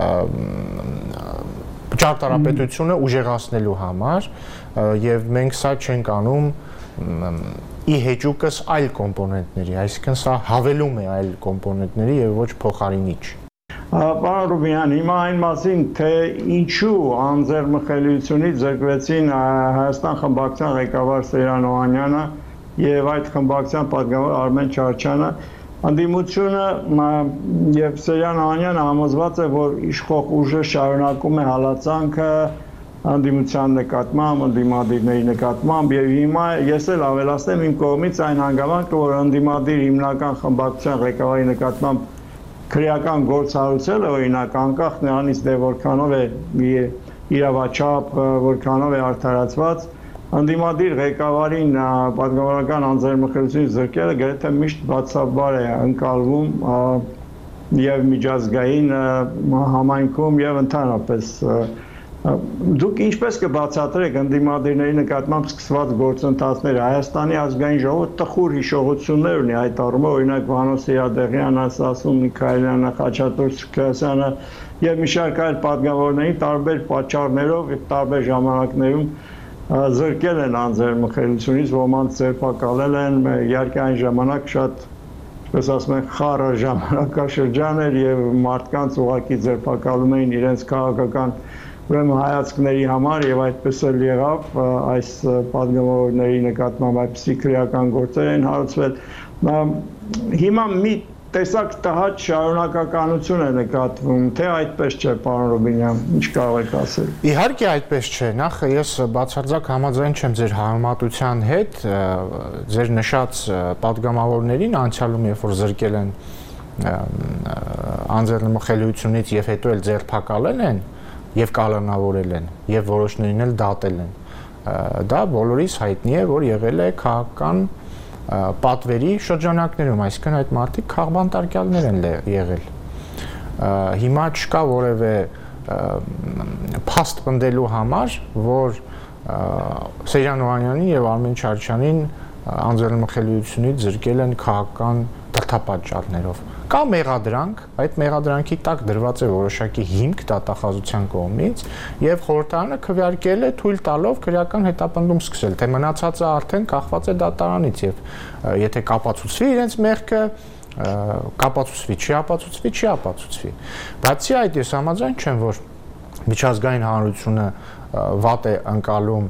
ճարտարապետությունը ուժեղացնելու համար, եւ մենք սա չենք անում ի հեճուկս այլ կոմպոնենտների, այսինքն սա հավելում է այլ կոմպոնենտների եւ ոչ փոխարինիչ։ Պարոն Ռուբինյան, հիմա այն մասին, թե ինչու անձեռնմխելիությունից զրկվեցին Հայաստան խմբակցության ղեկավար Սեյրան Օհանյանը եւ այդ խմբակցության պատգամավոր Արմեն Չարչյանը, ընդդիմությունը եւ Սեյրան Օհանյանը համոզված է, որ իշխող ուժը շարունակում է հալածանքը ընդդիմության նկատմամբ, ընդդիմադիրների նկատմամբ եւ հիմա ես էլ ավելացնեմ իմ կողմից այն հանգամանքը, որ ընդդիմադիր հիմնական խմբակցության ղեկավարի նկատմամբ քրեական գործ հարուցել է, օրինակ անկախ նրանից դե որքանով է իրավաչափ, որքանով է արդարացված, ընդդիմադիր ղեկավարին պատգամավորական անձեռնմխելիությունից զրկելը գրեթե միշտ բացաբար է ընկալվում եւ միջազգային համայնքում եւ ընդհանրապես դուք ինչպես կբացատրեք ընդդիմադիրների նկատմամբ սկսված գործընթացները Հայաստանի ազգային ժողովը տխուր հիշողություններ ունի այդ առումով, օրինակ Վանո Սիրադեղյանը, Սասուն Միքայելյանը, Խաչատուր Սարգսյանը եւ մի շարք այլ պատգամավորների տարբեր պատճառներով եւ տարբեր ժամանակներում զրկել են անձեռնմխելիությունից, ոմանց ձերբակալել են, իհարկե այն ժամանակ շատ, ինչպես ասում են, խառը ժամանակաշրջան էր եւ մարդկանց ուղղակի ձերբակալում էին իրենց քաղաքական ուրեմն հայացքների համար եւ այդպես էլ եղավ այս պատգամավորների նկատմամբ այդպիսի քրեական գործեր են հարուցվել հիմա մի տեսակ տհաճ շարունակականություն է նկատվում թե այդպես չէ պարոն Ռուբինյան ինչ կարող եք ասել Իհարկե այդպես չէ նախ ես բացարձակ համաձայն չեմ ձեր համեմատության հետ ձեր նշած պատգամավորներին անցյալում երբ որ զրկել են անձեռնմխելիությունից եւ հետո էլ ձերբակալել են եւ կալանավորել են եւ որոշներին էլ դատել են դա բոլորիս հայտնի է որ եղել է քաղաքական պատվերի շրջանակներում այսինքն այդ մարդիկ քաղբանտարկյալներ են եղել հիմա չկա որևէ փաստ պնդելու համար որ Սեյրան Օհանյանին եւ Արմեն Չարչյանին անձեռնմխելիությունից զրկել են քաղաքական դրդապատճառներով կա մեղադրանք, այդ մեղադրանքի տակ դրված է որոշակի հիմք դատախազության կողմից եւ խորհրդարանը քվեարկել է թույլ տալով քրեական հետապնդում սկսել, թե մնացածը արդեն կախված է դատարանից եւ եթե կապացուցվի իրենց մեղքը, կապացուցվի, չի ապացուցվի, չի ապացուցվի։ Բացի այդ ես համաձայն չեմ, որ միջազգային հանրությունը վատ է ընկալում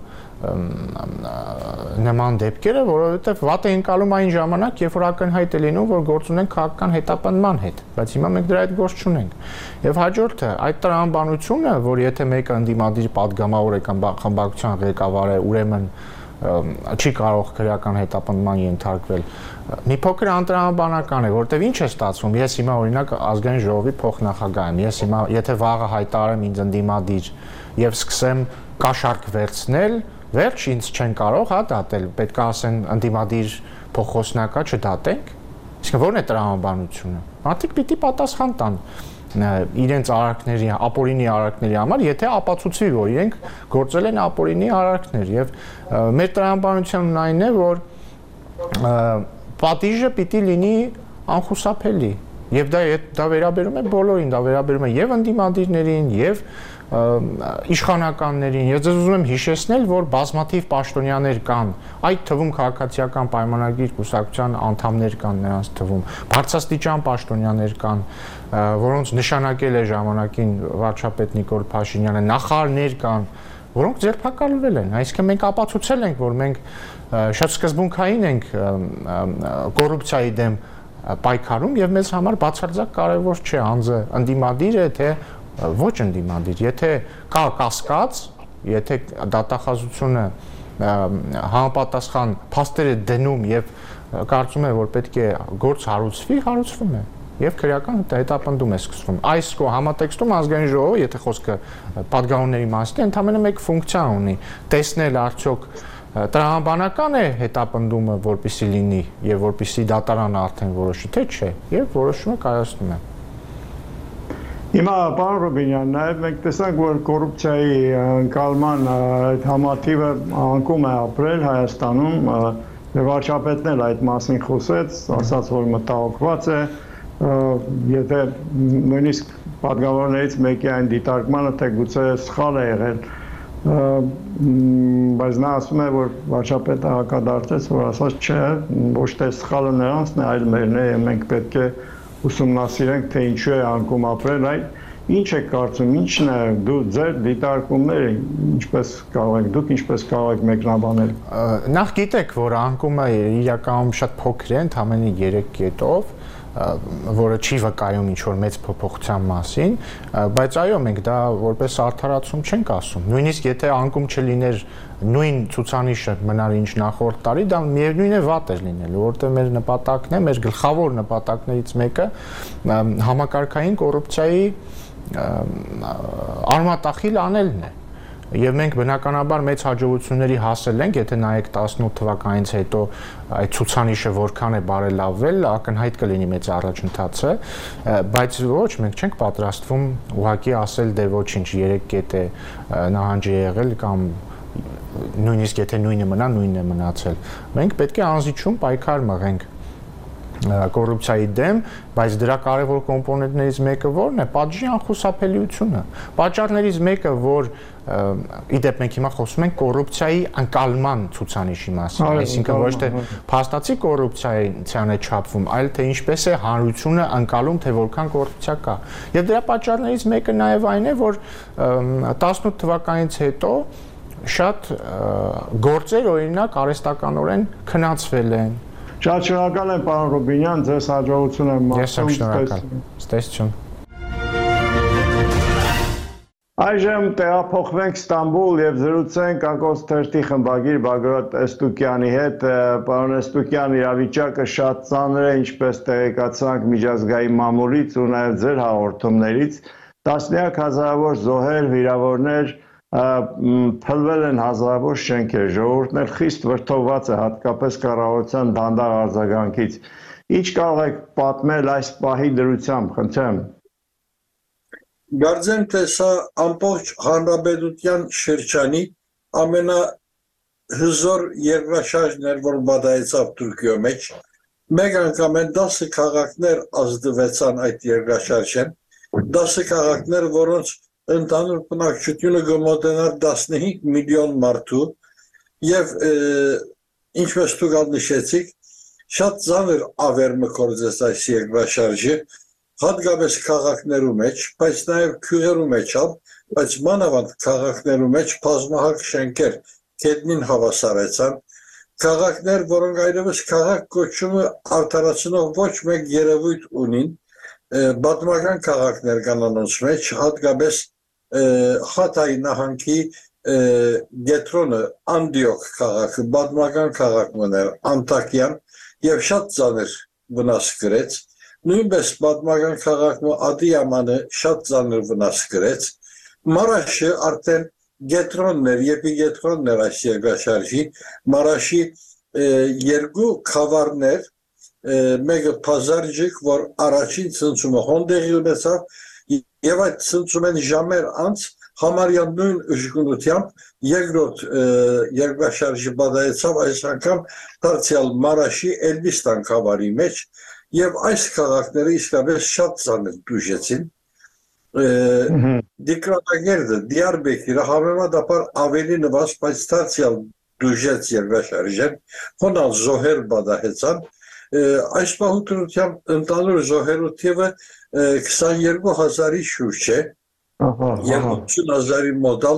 նման դեպքերը, որովհետև վատ է ընկալում այն ժամանակ, երբ որ ակնհայտ է լինում, որ գործ ունենք քաղաքական հետապնդման հետ, բայց հիմա մենք դրա հետ գործ չունենք։ Եվ հաջորդը, այդ տրամաբանությունը, որ եթե մեկը ընդդիմադիր պատգամավոր է կամ խմբակցության ղեկավար է, ուրեմն չի կարող քրեական հետապնդման ենթարկվել։ Մի փոքր անտրամաբանական է, որտեվ ինչ է ստացվում։ Ես հիմա օրինակ ազգային ժողովի փոխնախագահ եմ։ Ես հիմա եթե վաղը հայտարարեմ ինձ ընդդիմադիր եւ սկսեմ կաշառք վերցնել, վերջ ինձ չեն կարող, հա, դատել, պետք է ասեն ընդդիմադիր փոխոսնակա չդատենք։ Իսկ ո՞րն է տրամաբանությունը։ Մարդիկ պիտի պատասխան տան իրենց արարքների, ապօրինի արարքների համար, եթե ապացուցվի, որ իրենք գործել են ապօրինի արարքներ եւ մեր տրամաբանությունն այն է, որ պատիժը պիտի լինի անխուսափելի եւ դա դա վերաբերում է բոլորին, դա վերաբերում է եւ ընդդիմադիրներին եւ իշխանականներին։ Ես ձեզ ուզում եմ հիշեցնել, որ բազմաթիվ պաշտոնյաներ կան, այդ թվում քաղաքացիական պայմանագիր կուսակցության անդամներ կան նրանց թվում, բարձրաստիճան պաշտոնյաներ կան, որոնց նշանակել է ժամանակին վարչապետ Նիկոլ Փաշինյանը, նախարարներ կան, որոնք ձերբակալվել են։ Այսինքն մենք ապացուցել ենք, որ մենք շատ սկզբունքային ենք կոռուպցիայի դեմ պայքարում եւ մեզ համար բացարձակ կարեւոր չէ անձը ընդդիմադիր է թե ոչ ընդդիմադիր։ Եթե կա կասկած, եթե դատախազությունը համապատասխան փաստեր է դնում եւ կարծում եմ, որ պետք է գործ հարուցվի, հարուցվում է եւ քրեական հետապնդում է սկսվում։ Այս համատեքստում ազգային ժողովը, եթե խոսքը падգամավորների մասին է, ընդհանրապես մեկ ֆունկցիա ունի՝ տեսնել արդյոք տրամաբանական է հետապնդումը, որպեսզի լինի եւ որպեսզի դատարանը արդեն որոշի, թե չէ, եւ որոշումը կայացնում է։ Հիմա պարոն Ռուբինյան, նաև մենք տեսանք, որ կոռուպցիայի ընկալման այդ համատիվը անկում է ապրել Հայաստանում, եւ վարչապետն էլ այդ մասին խոսեց, ասաց, որ մտահոգված է, եթե նույնիսկ падգամավորներից մեկի այն դիտարկմանը, թե գուցե սխալ է եղել, բայց նա ասում է, որ վարչապետը հակադարձեց, որ ասաց չէ, ոչ թե սխալը նրանցն է, այլ մերն է, եւ մենք պետք է ուսումնասիրենք, թե ինչու է անկում ապրել, այլ ինչ եք կարծում, ինչն է դու ձեր դիտարկումները, ինչպես կարող եք, դուք ինչպես կարող եք մեկնաբանել։ Նախ գիտեք, որ անկումը իրականում շատ փոքր է, ընդամենը երեք կետով, որը չի վկայում ինչ-որ մեծ փոփոխության մասին, բայց այո, մենք դա որպես արդարացում չենք ասում։ Նույնիսկ եթե անկում չլիներ նույն ցուցանիշը մնար ինչ նախորդ տարի, դա միևնույն է վատ էր լինելու, որովհետև մեր նպատակն է, մեր գլխավոր նպատակներից մեկը համակարգային կոռուպցիայի արմատախիլ անելն է։ Եվ մենք բնականաբար մեծ հաջողությունների հասել ենք, եթե նայեք տասնութ թվականից հետո այդ ցուցանիշը որքան է բարելավվել, ակնհայտ կլինի մեծ առաջընթացը, բայց ոչ, մենք չենք պատրաստվում ուղղակի ասել դե ոչինչ, երեք կետ է նահանջ է եղել կամ նույնիսկ եթե նույնը մնա, նույնն է մնացել։ Մենք պետք է անզիջում պայքար մղենք կոռուպցիայի դեմ, բայց դրա կարևոր կոմպոնենտներից մեկը որն է՝ պատժի անխուսափելիությունը։ Պատճառներից մեկը, որ իդեպ մենք հիմա խոսում ենք կոռուպցիայի ընկալման ցուցանիշի մասին, այսինքն ոչ թե փաստացի կոռուպցիան է չափվում, այլ թե ինչպես է հանրությունը ընկալում, թե որքան կոռուպցիա կա։ Եվ դրա պատճառներից մեկը նաև այն է, որ տասնութ թվականից հետո շատ գործեր օրինակ արհեստականորեն քննածվել են։ Շատ շնորհակալ եմ պարոն Ռուբինյան, ձեզ հաջողություն եմ մաղթում։ Ես եմ շնորհակալ։ Ստեսություն։ Այժմ տեղափոխվենք Ստամբուլ եւ զրուցենք Ակոս թերթի խմբագիր Բագրատ Էստուկյանի հետ։ Պարոն Էստուկյան, իրավիճակը շատ ծանր է, ինչպես տեղեկացանք միջազգային մամուլից ու նաեւ ձեր հաղորդումներից։ Տասնյակ հազարավոր զոհեր, վիրավորներ, փլվել են հազարավոր շենքեր, ժողովուրդն էլ խիստ վրդովված է, հատկապես կառավարության դանդաղ արձագանքից։ Ինչ կարող եք պատմել այս պահի դրությամբ, խնդրեմ։ Գարձեմ, թե սա ամբողջ հանրապետության շրջանի ամենահզոր երկրաշարժն էր, որ բադայեցավ Թուրքիո մեջ։ Մեկ անգամ են դասը քաղաքներ ազդվեցան այդ երկրաշարժեն, դասը քաղաքներ, որոնց ընդհանուր բնակչությունը գմոտենար տասնհինգ միլիոն մարդու եւ ինչպես դուք նշեցիք, շատ ծանր ավերմը կորձեց այս երկրաշարժը, հատկապես քաղաքներու մեջ, բայց նաեւ քյուղերու մեջ, բայց մանավանդ քաղաքներու մեջ բազմահարկ շենքեր կետնին հավասարեցան, քաղաքներ, որոնք այլևս քաղաք կոչումը արդարացնող ոչ մեկ երևույթ ունին, պատմական քաղաքներ կան անոնց մեջ, հատկապես Խաթայի նահանգի Գետրոնը, Անդիոք քաղաքը, պատմական քաղաք մներ, Անտակյան եւ շատ ծանր վնաս կրեց, նույնպես պատմական քաղաքը Ադիամանը շատ ծանր վնաս կրեց, Մարաշը արդեն Գետրոններ, Եպիգետրոններ այս երկրաշարժի, Մարաշի երկու խավարներ, մեկը Փազարջիկ, որ առաջին ցնցումը հոնդեղի ունեցավ, եւ այդ ցնցումեն ժամեր անց համարյա նույն ուժգնությամբ երկրորդ երկրաշարժի բադայեցավ այս անգամ դարձյալ Մարաշի Էլբիստան խավարի մեջ եւ այս քաղաքները իսկապես շատ ծանր դժեցին Դիկրատագերդը Դիարբեկիրը համեմատաբար ավելի նվազ, բայց դարձյալ դժեց երկրաշարժեն հոնալ զոհեր բադայեցան այս պահությամբ ընդանուր զոհերու թիվը քսաներկու հազարի շուրջ է եւ ութսուն հազարի մոտ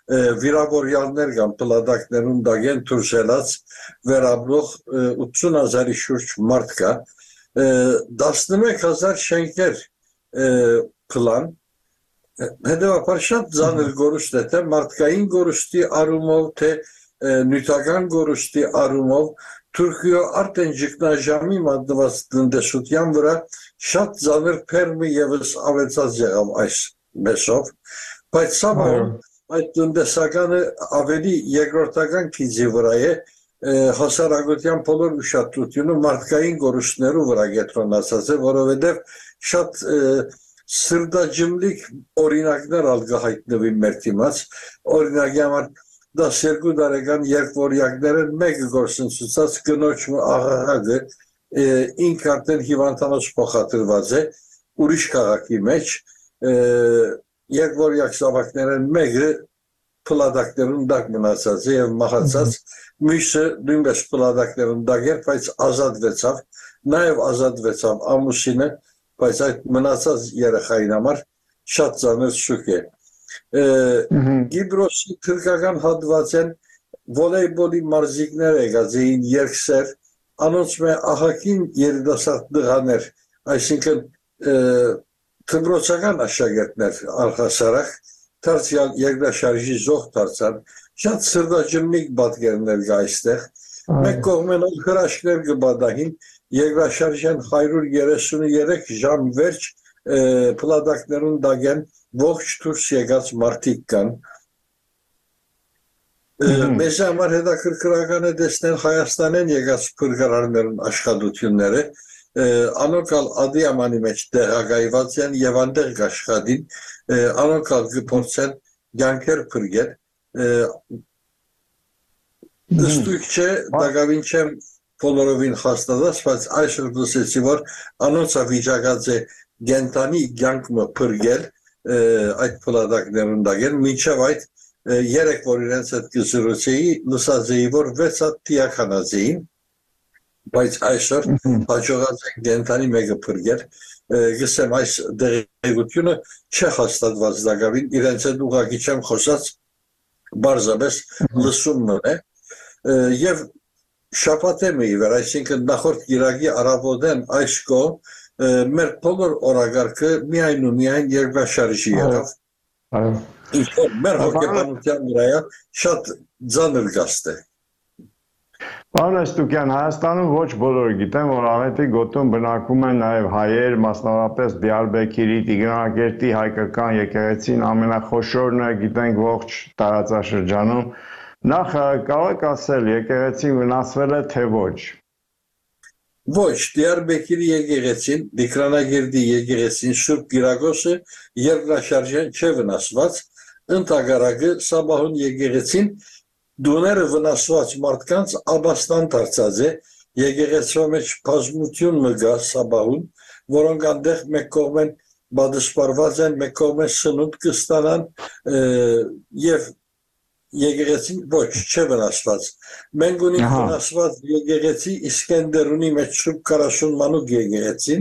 վիրավորյալներ կան պլադակներում դագեն դուրսելած վերաբրող ութսուն հազարի շուրջ մարդ կա, տասնմեկ հազար շենքեր պլան, հետևաբար շատ ծանր գորուստ է, թե մարդկային գորուստի առումով, թե նյութական գորուստի առումով, Թուրքիո արդեն ճգնաժամի մատնված տնտեսության վրա շատ ծանր փերմը ևս ավելացած եղավ այս մեսով, բայց սակայն այդ տնտեսականը ավելի երկրորդական քիզի վրա է, հասարակության բոլոր ուշադրությունը մարդկային գորուստներու վրա կենտրոնացած է, որովհետև շատ սրտաջմլիկ օրինակներ ալ կհայտնվի մեր դիմաց, օրինակի համար դասերկու տարեկան երկվորյակները մեկը գործընծուցած կնոջ աղաղակը ինք արդեն հիվանդանոց փոխադրված է ուրիշ քաղաքի մեջ երկվորյակ զավակները մեկը պլադակներում դակ մնացած է եւ մահացած մյուսը նույնպես պլադակներում դակ էր բայց ազատվեցավ նաեւ ազատվեցավ ամուսինը բայց այդ մնացած երեխային համար շատ ծանր շոկ է Գիբրոսի թուրքական հատվածեն վոլեյբոլի մարզիկներ եղած էին երկսեր, անոնց մե ահագին երիտասարդ տղաներ, այսինքն դպրոցական աշակերտներ առհասարակ, դարձյալ երկրաշարժի զոհ դարձան, շատ սրտաջմլիկ պատկերներ կա այստեղ, մեկ կողմեն հրաշքներ կբադահին, երկրաշարժյան հարյուր երեսունուերեք ժամ վերջ պլադակներուն դագեն ողջ դուրս եկած մարդիկ կան մեզ համար հետաքրքրական է տեսնել Հայաստանեն եկած փրկարարներուն աշխատությունները անոնքալ Ադիամանի մեջ տեղակայված են եւ անտեղ աշխատին անոնքալ կփորձեն կյանքեր փրկել դստույք չէ դակավին չեմ բոլորովին հաստատած բայց այսօր դասեցի որ անոնցա վիճակած է գենտանի կյանքը փրկել այդ պլադակներուն դագեն, մինչև այդ երեք որ իրենց այդ գզրոցեի լսած էի, որ վեց հատ տիականած էին, բայց այսօր հաջողած են գենտանի մեկը փրկել, գսեմ այս դեղեցությունը չէ հաստատված դակավին, իրենց այդ ուղղակի չեմ խոսած, բարձաբես լսումն է, եւ շապատեմ էի վեր, այսինքն նախորդ գիրագի առավոտեն այս կողմ մեր բոլոր օրագարկը միայն ու միայն երկրաշարժի եղավ։ Ինչ-որ մեր հոգեբանության վրա շատ ծանր գաստ է։ Պարոն Ստուկյան, Հայաստանում ոչ բոլորը գիտեն, որ Աղետի գոտում բնակվում են նաև հայեր, մասնավորապես Դիարբեկիրի, Տիգրանակերտի հայկական եկեղեցին ամենախոշորն է, գիտենք ողջ տարածաշրջանում։ Նախ կարող եք ասել, եկեղեցին վնասվել է թե ոչ։ Ոչ, Դիարբեկիրի եկեղեցին, Տիգրանագերդի եկեղեցին, Սուրբ Կիրակոսը երկրաշարժեն չէ վնասված, ընդհակառակը Սաբահուն եկեղեցին դուները վնասված մարդկանց աբաստան դարձած է, եկեղեցու մեջ բազմություն մգա Սաբահուն, որոնք այնտեղ մեկ կողմեն բադսպարված են, մեկ կողմեն սնունդ կստանան եւ եկեղեցին ոչ չէ վնասված։ Մենք ունենք վնասված եկեղեցի Իսկենդերունի մեջ շուրջ քառասուն մանուկ եկեղեցին,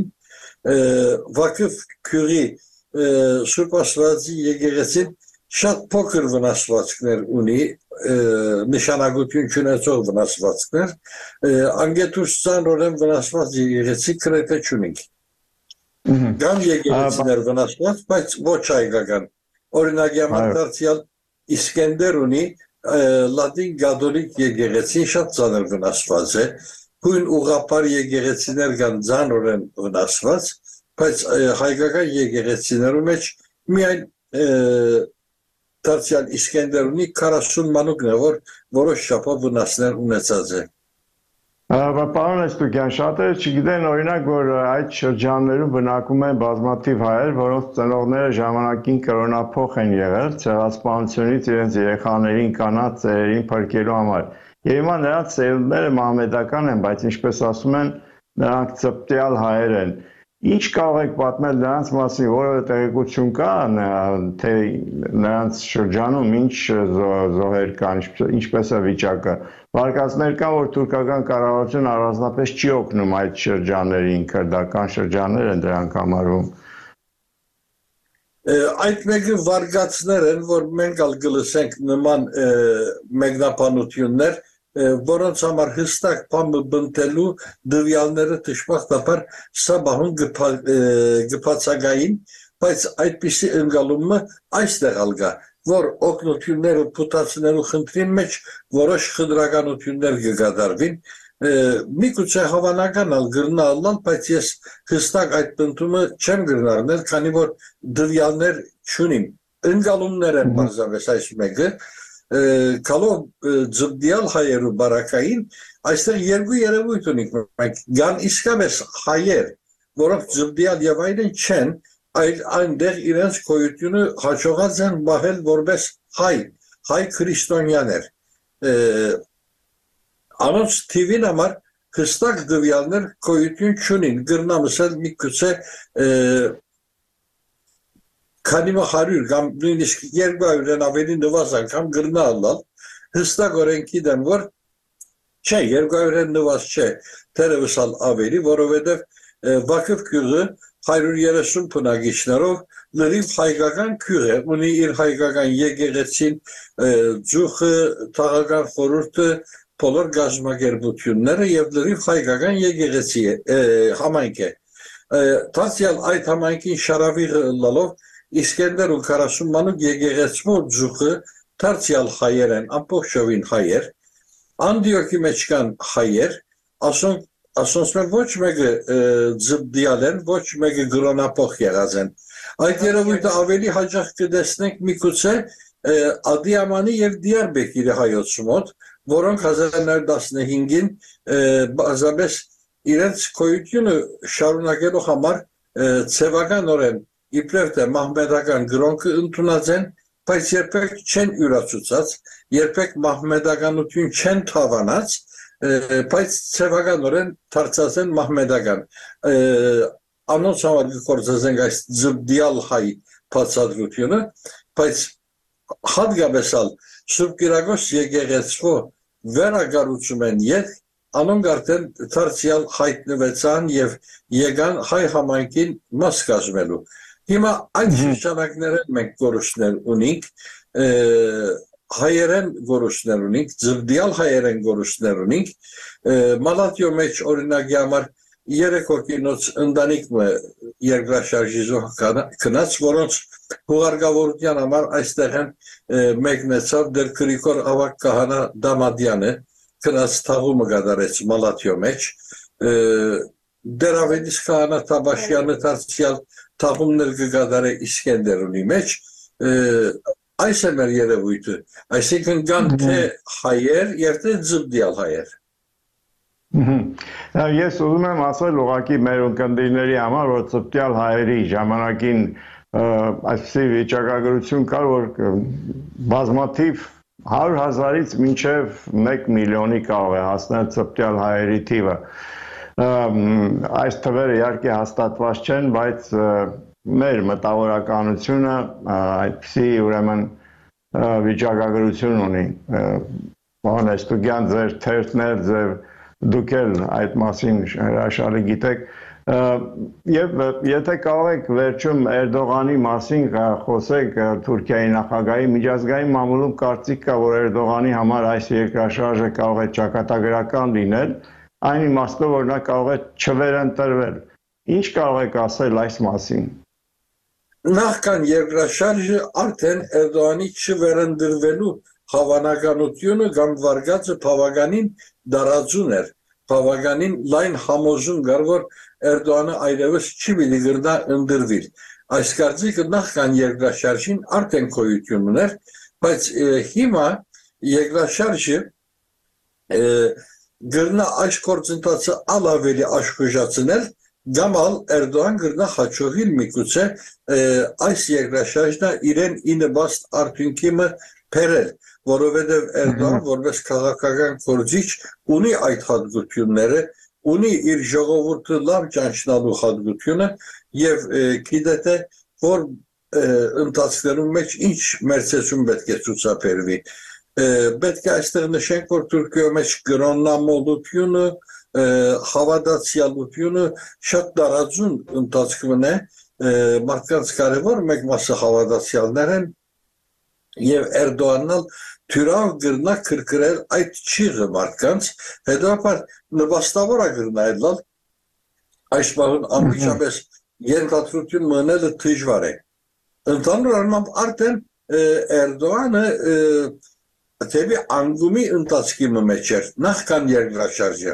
Վակիֆ Քյուրի Սուրբ Աստվածի եկեղեցին շատ փոքր վնասվածքներ ունի, նշանակություն չունեցող վնասվածքներ, անգետուս ծանրորեն վնասված եկեղեցի քրեթե չունենք։ Կան եկեղեցիներ վնասված, բայց ոչ հայկական։ Օրինակ համար դարձյալ Իսկենդերունի լատին կաթոլիկ եկեղեցին շատ ծանր վնասված է, հույն ուղղափառ եկեղեցիներ կան ծանրորեն վնասված, բայց հայկական եկեղեցիներու մեջ միայն դարձյալ Իսկենդերունի քառասուն մանուկն է, որ որոշ չափով վնասներ ունեցած է։ Պարոն Ստուկյան, շատերը չգիտեն օրինակ, որ այդ շրջաններում բնակվում են բազմաթիվ հայեր, որոնց ծնողները ժամանակին կրոնափոխ են եղել, ցեղասպանությունից իրենց երեխաներին, կանանց ծերերին փրկելու համար։ Եվ հիմա նրանց ծերունդները մահմեդական են, բայց ինչպես ասում են, նրանք ծպտյալ հայեր են։ Ինչ կարող եք պատմել նրանց մասին, որևէ տեղեկություն կա, թե նրանց շրջանում ինչ զոհեր կան, ինչպես է վիճակը։ Վարկածներ կան, որ թուրքական կառավարությունը առանձնապես չի օգնում այդ շրջաններին, քրդական շրջաններ են դրանք համարվում։ Այդ մեկը վարգացներ են, որ մենք ալգլսենք նման մեկնաբանություններ, որոնց համար հստակ բանը բնտելու դվյալները դժբախտաբար սա բահուն գփացագային, բայց այդպիսի ընկալումը այստեղ ալգա, որ օգնությունները փութացնելու խնդրին մեջ որոշ խնդրականություններ կգադարվին, միգուցե հավանական ալ գրնալալ, բայց ես հստակ այդ բնտումը չեմ գրնարնել, քանի որ դվյալներ չունիմ, ընկալումներ են բարձավես այս մեկը, Կալով ձբդյալ հայերու բարակային, այստեղ երկու երևույթ ունիք, գան իսկապես հայեր, որոնք ձբդյալ և այլն չեն, այլ այնտեղ իրենց գոյությունը հաջողած են բահել որպես հայ, հայ քրիստոնյաներ։ Անոնց թիվին համար հստակ դվյալներ գոյություն չունին, գրնամսել միգուցե քանի հարյուր կամ նույնիսկ երկու հարյուրն ավելի նվազ անգամ գրնալալ, հստակ օրենքի դեմ, որ չէ, երկու հարյուրն նվազ չէ, թերևս ավելի, որովհետև Բաքև գյուղը հարյուր երեսուն բնակիչներով լրիվ հայկական գյուղ է, ունի իր հայկական եկեղեցին, ծուխը, թաղական խորհուրդը, բոլոր գազམ་ակերպությունները եւ լրիվ հայկական եկեղեցի համայնք է։ Տասյալ այդ համայնքին շարավիղ լալով Իսկենդեր ու քառասուն մանուկ եկեղեցու ձուխը դարձյալ հայեր են, ամբողջովին հայեր, Անդիոքի մեջ կան հայեր, ասոնց մեր ոչ մեկը ձբդյալ են, ոչ մեկը գրոնապող եղած են։ Այդ երևույթը ավելի հաճախ կտեսնենք միգուցե Ադիամանի և Դիարբեկիրի հայոց մոտ, որոնք հազար նոր տասնհինգին բազաբես իրենց գոյությունը շարունակելու համար ցևականորեն իբրև թե մահմեդական գրոնքը ընդունած են, բայց երբեք չեն յուրացուցած, երբեք մահմեդականություն չեն թավանած, բայց ցևականորեն դարձած են մահմեդական։ Անոնց համար գործածենք այս ձբդյալ հայ բացատրությունը, բայց հատկապես Սուրբ Կիրակոս եկեղեցու վերակառուցում են ետ, անոնք արդեն դարձյալ հայտնվեցան և եկան հայ համայնքին մաս կազմելու։ Հիմա այդ շրջանակներն մենք գորոշներ ունենք, հայերեն գորոշներ ունենք, ձբդյալ հայերեն գորոշներ ունենք, Մալատիո մեջ օրինակի համար երեք հոգինոց ընտանիքը երկրաշարժիզող կնած, որոնց հուղարկավորության համար այստեղ են մեկնեցավ դեր Գրիգոր ավագ կահանա Դամադյանը, կնած թաղումը կատարեց Մալատիո մեջ, դեր Ավետիս կահանա Թաբաշյանը դարձյալ թաղումներ կկատարե Իսկենդերունի մեջ, այս է մեր երևույթը, այսինքն կան թե հայեր և թե ձբդյալ հայեր։ Ես ուզում եմ ասել ուղղակի մեր ունկնդիրների համար, որ ձբդյալ հայերի ժամանակին այսպիսի վիճակագրություն կար, որ բազմաթիվ հարյուր հազարից մինչև մեկ միլիոնի կարող է հասնել ձբդյալ հայերի թիվը։ Այս թվերը իհարկե հաստատված չեն, բայց մեր մտավորականությունը այդպիսի ուրեմն վիճակագրություն ունի։ Պարոն ձեր թերթներ, ձեր դուք էլ այդ մասին հրաշալի գիտեք, եւ եթե կարող եք վերջում Էրդողանի մասին խոսեք, Թուրքիայի նախագահի միջազգային մամուլում կարծիք կա, որ Էրդողանի համար այս երկրաշարժը կարող է ճակատագրական լինել, այն իմաստով, որ նա կարող է չվերընտրվել։ Ինչ կարող եք ասել այս մասին։ Նախքան երկրաշարժը արդեն Էրդողանի չվերընտրվելու հավանականությունը կամ վարկածը բավականին դարածուն էր, բավականին լայն համոզում կար, որ Էրդողանը այլևս չի պիտի գրնա ընտրվի։ Այս կարծիքը նախքան երկրաշարժին արդեն գոյություն ուներ, բայց հիմա երկրաշարժը գրնա այս գործընթացը ալ ավելի աշխուժացնել, գամալ Էրդողան գրնա հաջողիլ միգուցե այս երկրաշարժնա իրեն ինыбաստ արդյունքիմը փերել, որովհետև Էրդողան որպես քաղաքական գործիչ ունի այդ հատկությունները, ունի իր ժողովուրդը լավ ճանչնալու հատկությունը և գիտե թե որ ընթացքներում մեջ ինչ մերձեցում պետք է ցուցաբերվի։ Պետք է այստեղ նշենք, որ Թուրքիո մեջ գրոնամոլությունը, հավատացյալությունը շատ տարածուն ընթացքում է մարդկանց կարևոր մեկ մասը հավատացյալներ են եւ Էրդողանն թյուրավ գրնա կրկրել այդ ճիղը մարդկանց, հետո նվաստավոր է գրնայել այս բանն ամբողջապես ենթադրություն մնելը դժվար է։ Ընդհանուր առմամբ արդեն Էրդողանը թեպի անգումի ընթացքի մեջ էր նախքան երկրաշարժը։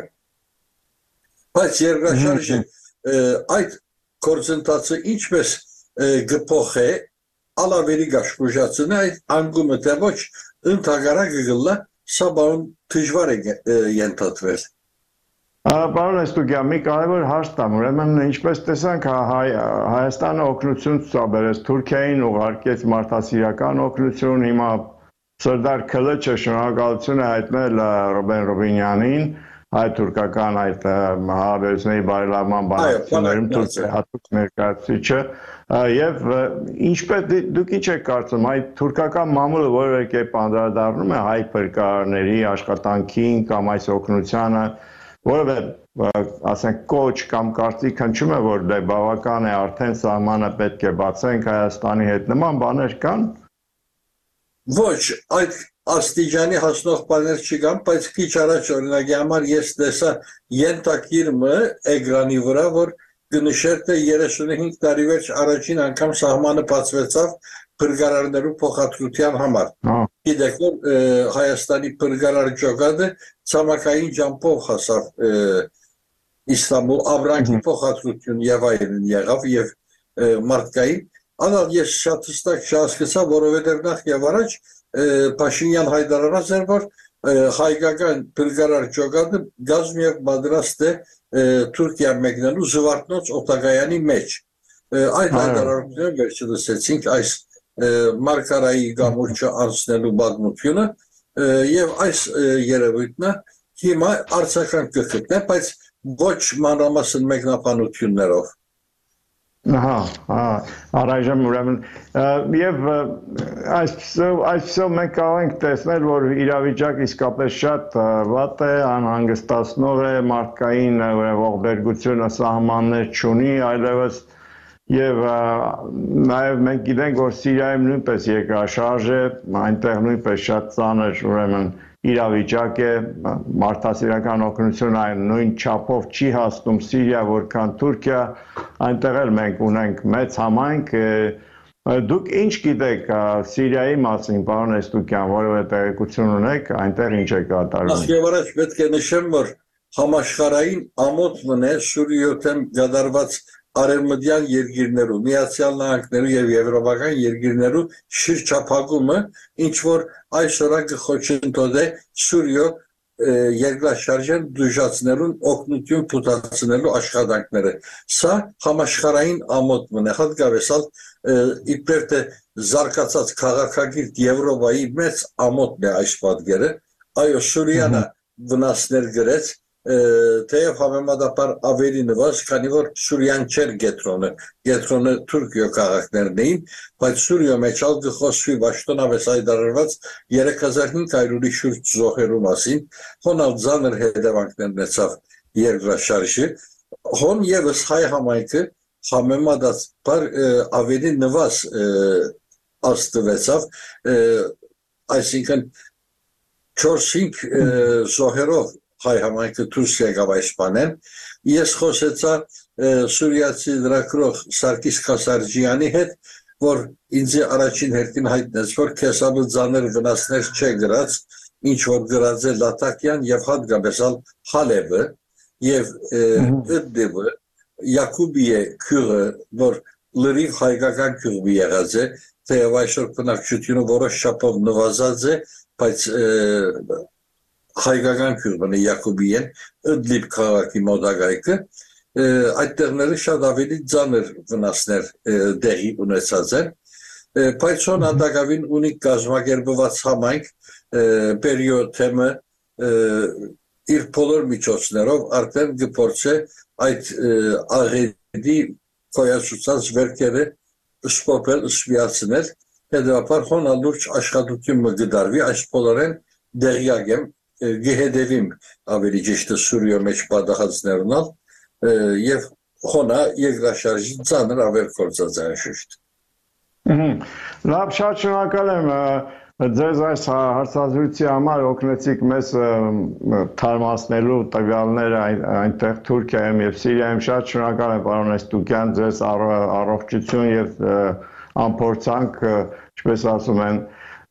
Բայց երկրաշարժը այդ գործընթացը ինչպես գփոխե ալավերի գաշկուժացնի այդ անգումը թե ոչ ընդհանրակը գլա սա բան դժվար է ենթադրել։ Պարոն Էստուգյան, մի կարևոր հարց տամ, ուրեմն ինչպես տեսանք Հայաստանը օգնություն ցուցաբերեց Թուրքիային, ուղարկեց մարդասիրական օգնություն, հիմա Սերդար Քլիչը շնորհակալություն է հայտնել Ռոբեն Ռոբինյանին, հայ-թուրքական այդ հարաբերությունների բարելավման բանակցություններում Թուրքիայի հատուկ ներկայացուցիչը եւ ինչպես դուք ինչ եք կարծում, այդ թուրքական մամուլը որևէ կերպ անդրադառնում է հայ փրկարարների աշխատանքին կամ այս օգնությանը, որովե ասենք կոչ կամ կարծիք հնչում է, որ դե բավական է արդեն սահմանը պետք է բացենք Հայաստանի հետ, նման բաներ կան։ Ոչ, այդ աստիճանի հասնող բաներ չկան, բայց քիչ առաջ օրինակի համար ես տեսա ենթակիրմը էկրանի վրա, որ կնշեր թե երեսունհինգ տարի վերջ առաջին անգամ սահմանը բացվեցավ փրկարարներու փոխադրության համար։ Գիտեք, որ Հայաստանի փրկարար ջոկատը ցամաքային ջամփով հասավ Իստանբուլ, Աբրանքի փոխադրություն եւ այլն եղավ եւ մարդկային Անալ ես շատ հստակ չհասկացա, որովհետև նախ եւ առաջ Փաշինյան հայտարարած էր, որ հայկական փրկարար ջոկատը գազմիակ պատրաստ է Թուրքիա մեկնելու Զվարթնոց օտագայանի մեջ։ Այդ հայտարարությունը վերջը լսեցինք այս Մարկարայի գամուրջը անցնելու պատմությունը եւ այս երևույթը հիմա արձական կգտնե, բայց ոչ մանրամասն մեկնաբանություններով։ Ահա, ահա, առայժմ ուրեմն եւ այսպեսով մենք կարող ենք տեսնել, որ իրավիճակը իսկապես շատ վատ է, անհանգստացնող է, մարդկային ողբերգությունը սահմաններ չունի, այլևս եւ նաեւ մենք գիտենք, որ Սիրիայում նույնպես երկրաշարժ է, այնտեղ նույնպես շատ ծանր ուրեմն իրավիճակ է, մարդասիրական օգնություն այն նույն չափով չի հասնում Սիրիա, որքան Թուրքիա, այնտեղ էլ մենք ունենք մեծ համայնք, դուք ինչ գիտեք Սիրիայի մասին, պարոն Էստուկյան, որևէ տեղեկություն ունեք, այնտեղ ինչ է կատարվում։ Նախ եւ առաջ պետք է նշեմ, որ համաշխարհային ամոթ մնե Սուրիայում գդարված արևմտյան երկիրներու, Միացյալ Նահանգներու եւ եվրոպական երկիրներու շրջափակումը, ինչ որ այսօր կխոչընդոտե Սուրիո երկրաշարժեն դժվարացնելուն օգնություն փութացնելու աշխատանքները։ Սա համաշխարհային ամոթ մնե, հատկապես իբր թե զարգացած քաղաքագիր Եվրոպայի մեծ ամոթն է այս պատկերը, այո Սուրիանը վնասներ գրեց թեև համեմատաբար ավելի նվազ, քանի որ Սուրիան չէր գետրոնը, գետրոնը Թուրքիո քաղաքներն էին, բայց Սուրիո մեջ ալ գխոսվի պաշտոնապես հայտարարված երեք հազար հինգ հարյուրի շուրջ զոհերու մասին, հոն ալ ծանր հետևանքներ ունեցավ երկրաշարժը, հոն եւս հայ համայնքը համեմատաբար ավելի նվազ աստվեցավ, այսինքն չորս-հինգ զոհերով հայ համայնքը դուրս եկավ այս բանեն, ես խոսեցա սուրիացի լրագրող Սարգիս Քասարջյանի հետ, որ ինձ առաջին հերթին հայտնեց, որ քեսաբը ծանր վնասներ չէ գրած, ինչ որ գրած է Լատակյան եւ հատկապես Հալեբը եւ Իդլիբը, Յակուբիե քյուրը, որ լրիվ հայկական քյուրի եղած է, թեև այսօր բնակչությունը որոշ չափով նվազած է, բայց հայկական քյուրբն է Յակուբիեն, Իդլիբ քաղաքի մոտակայքը, այդ տեղները շատ ավելի ծանր վնասներ դեղի ունեցած են, բայց հոն հատակավին ունի կազմակերպված համայնք, պերիոթեմը իր բոլոր միջոցներով արդեն գփորձե այդ աղետի կոյացուցած վերքերը սպոպել, սպիացնել, հետևաբար հոն ալուրջ աշխատություն մը գդարվի, այս բոլորեն դեղյակ եմ, գհեդևիմ ավելի ճիշտը Սուրիո մեջ պատահածներն ալ, եւ խոնա երկրաշարժի ծանր ավերգործածանշուշտ։ Լավ, շատ շնորհակալ եմ ձեզ այս հարցազրույցի համար, օգնեցիք մեզ թարմացնելու տվյալները այնտեղ Թուրքիայում եւ Սիրիայում։ Շատ շնորհակալ եմ, պարոն Էստուկյան, ձեզ առողջություն եւ ամփորձանք, ինչպես ասում են։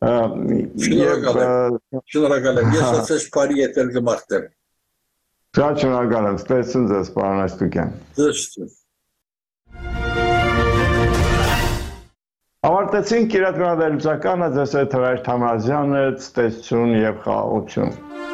Շնորհակալ եմ, ես ասես բարի եթեր կմաղթեմ։ Շատ շնորհակալ եմ, ստեցուն ձեզ, պարոն Էստուկյան։ Ձեզ։ Ավարտեցինք իրադրավերուցականը, ձեզ հետ Հրայր Թամրազյանը, ստեցություն եւ խաղաղություն։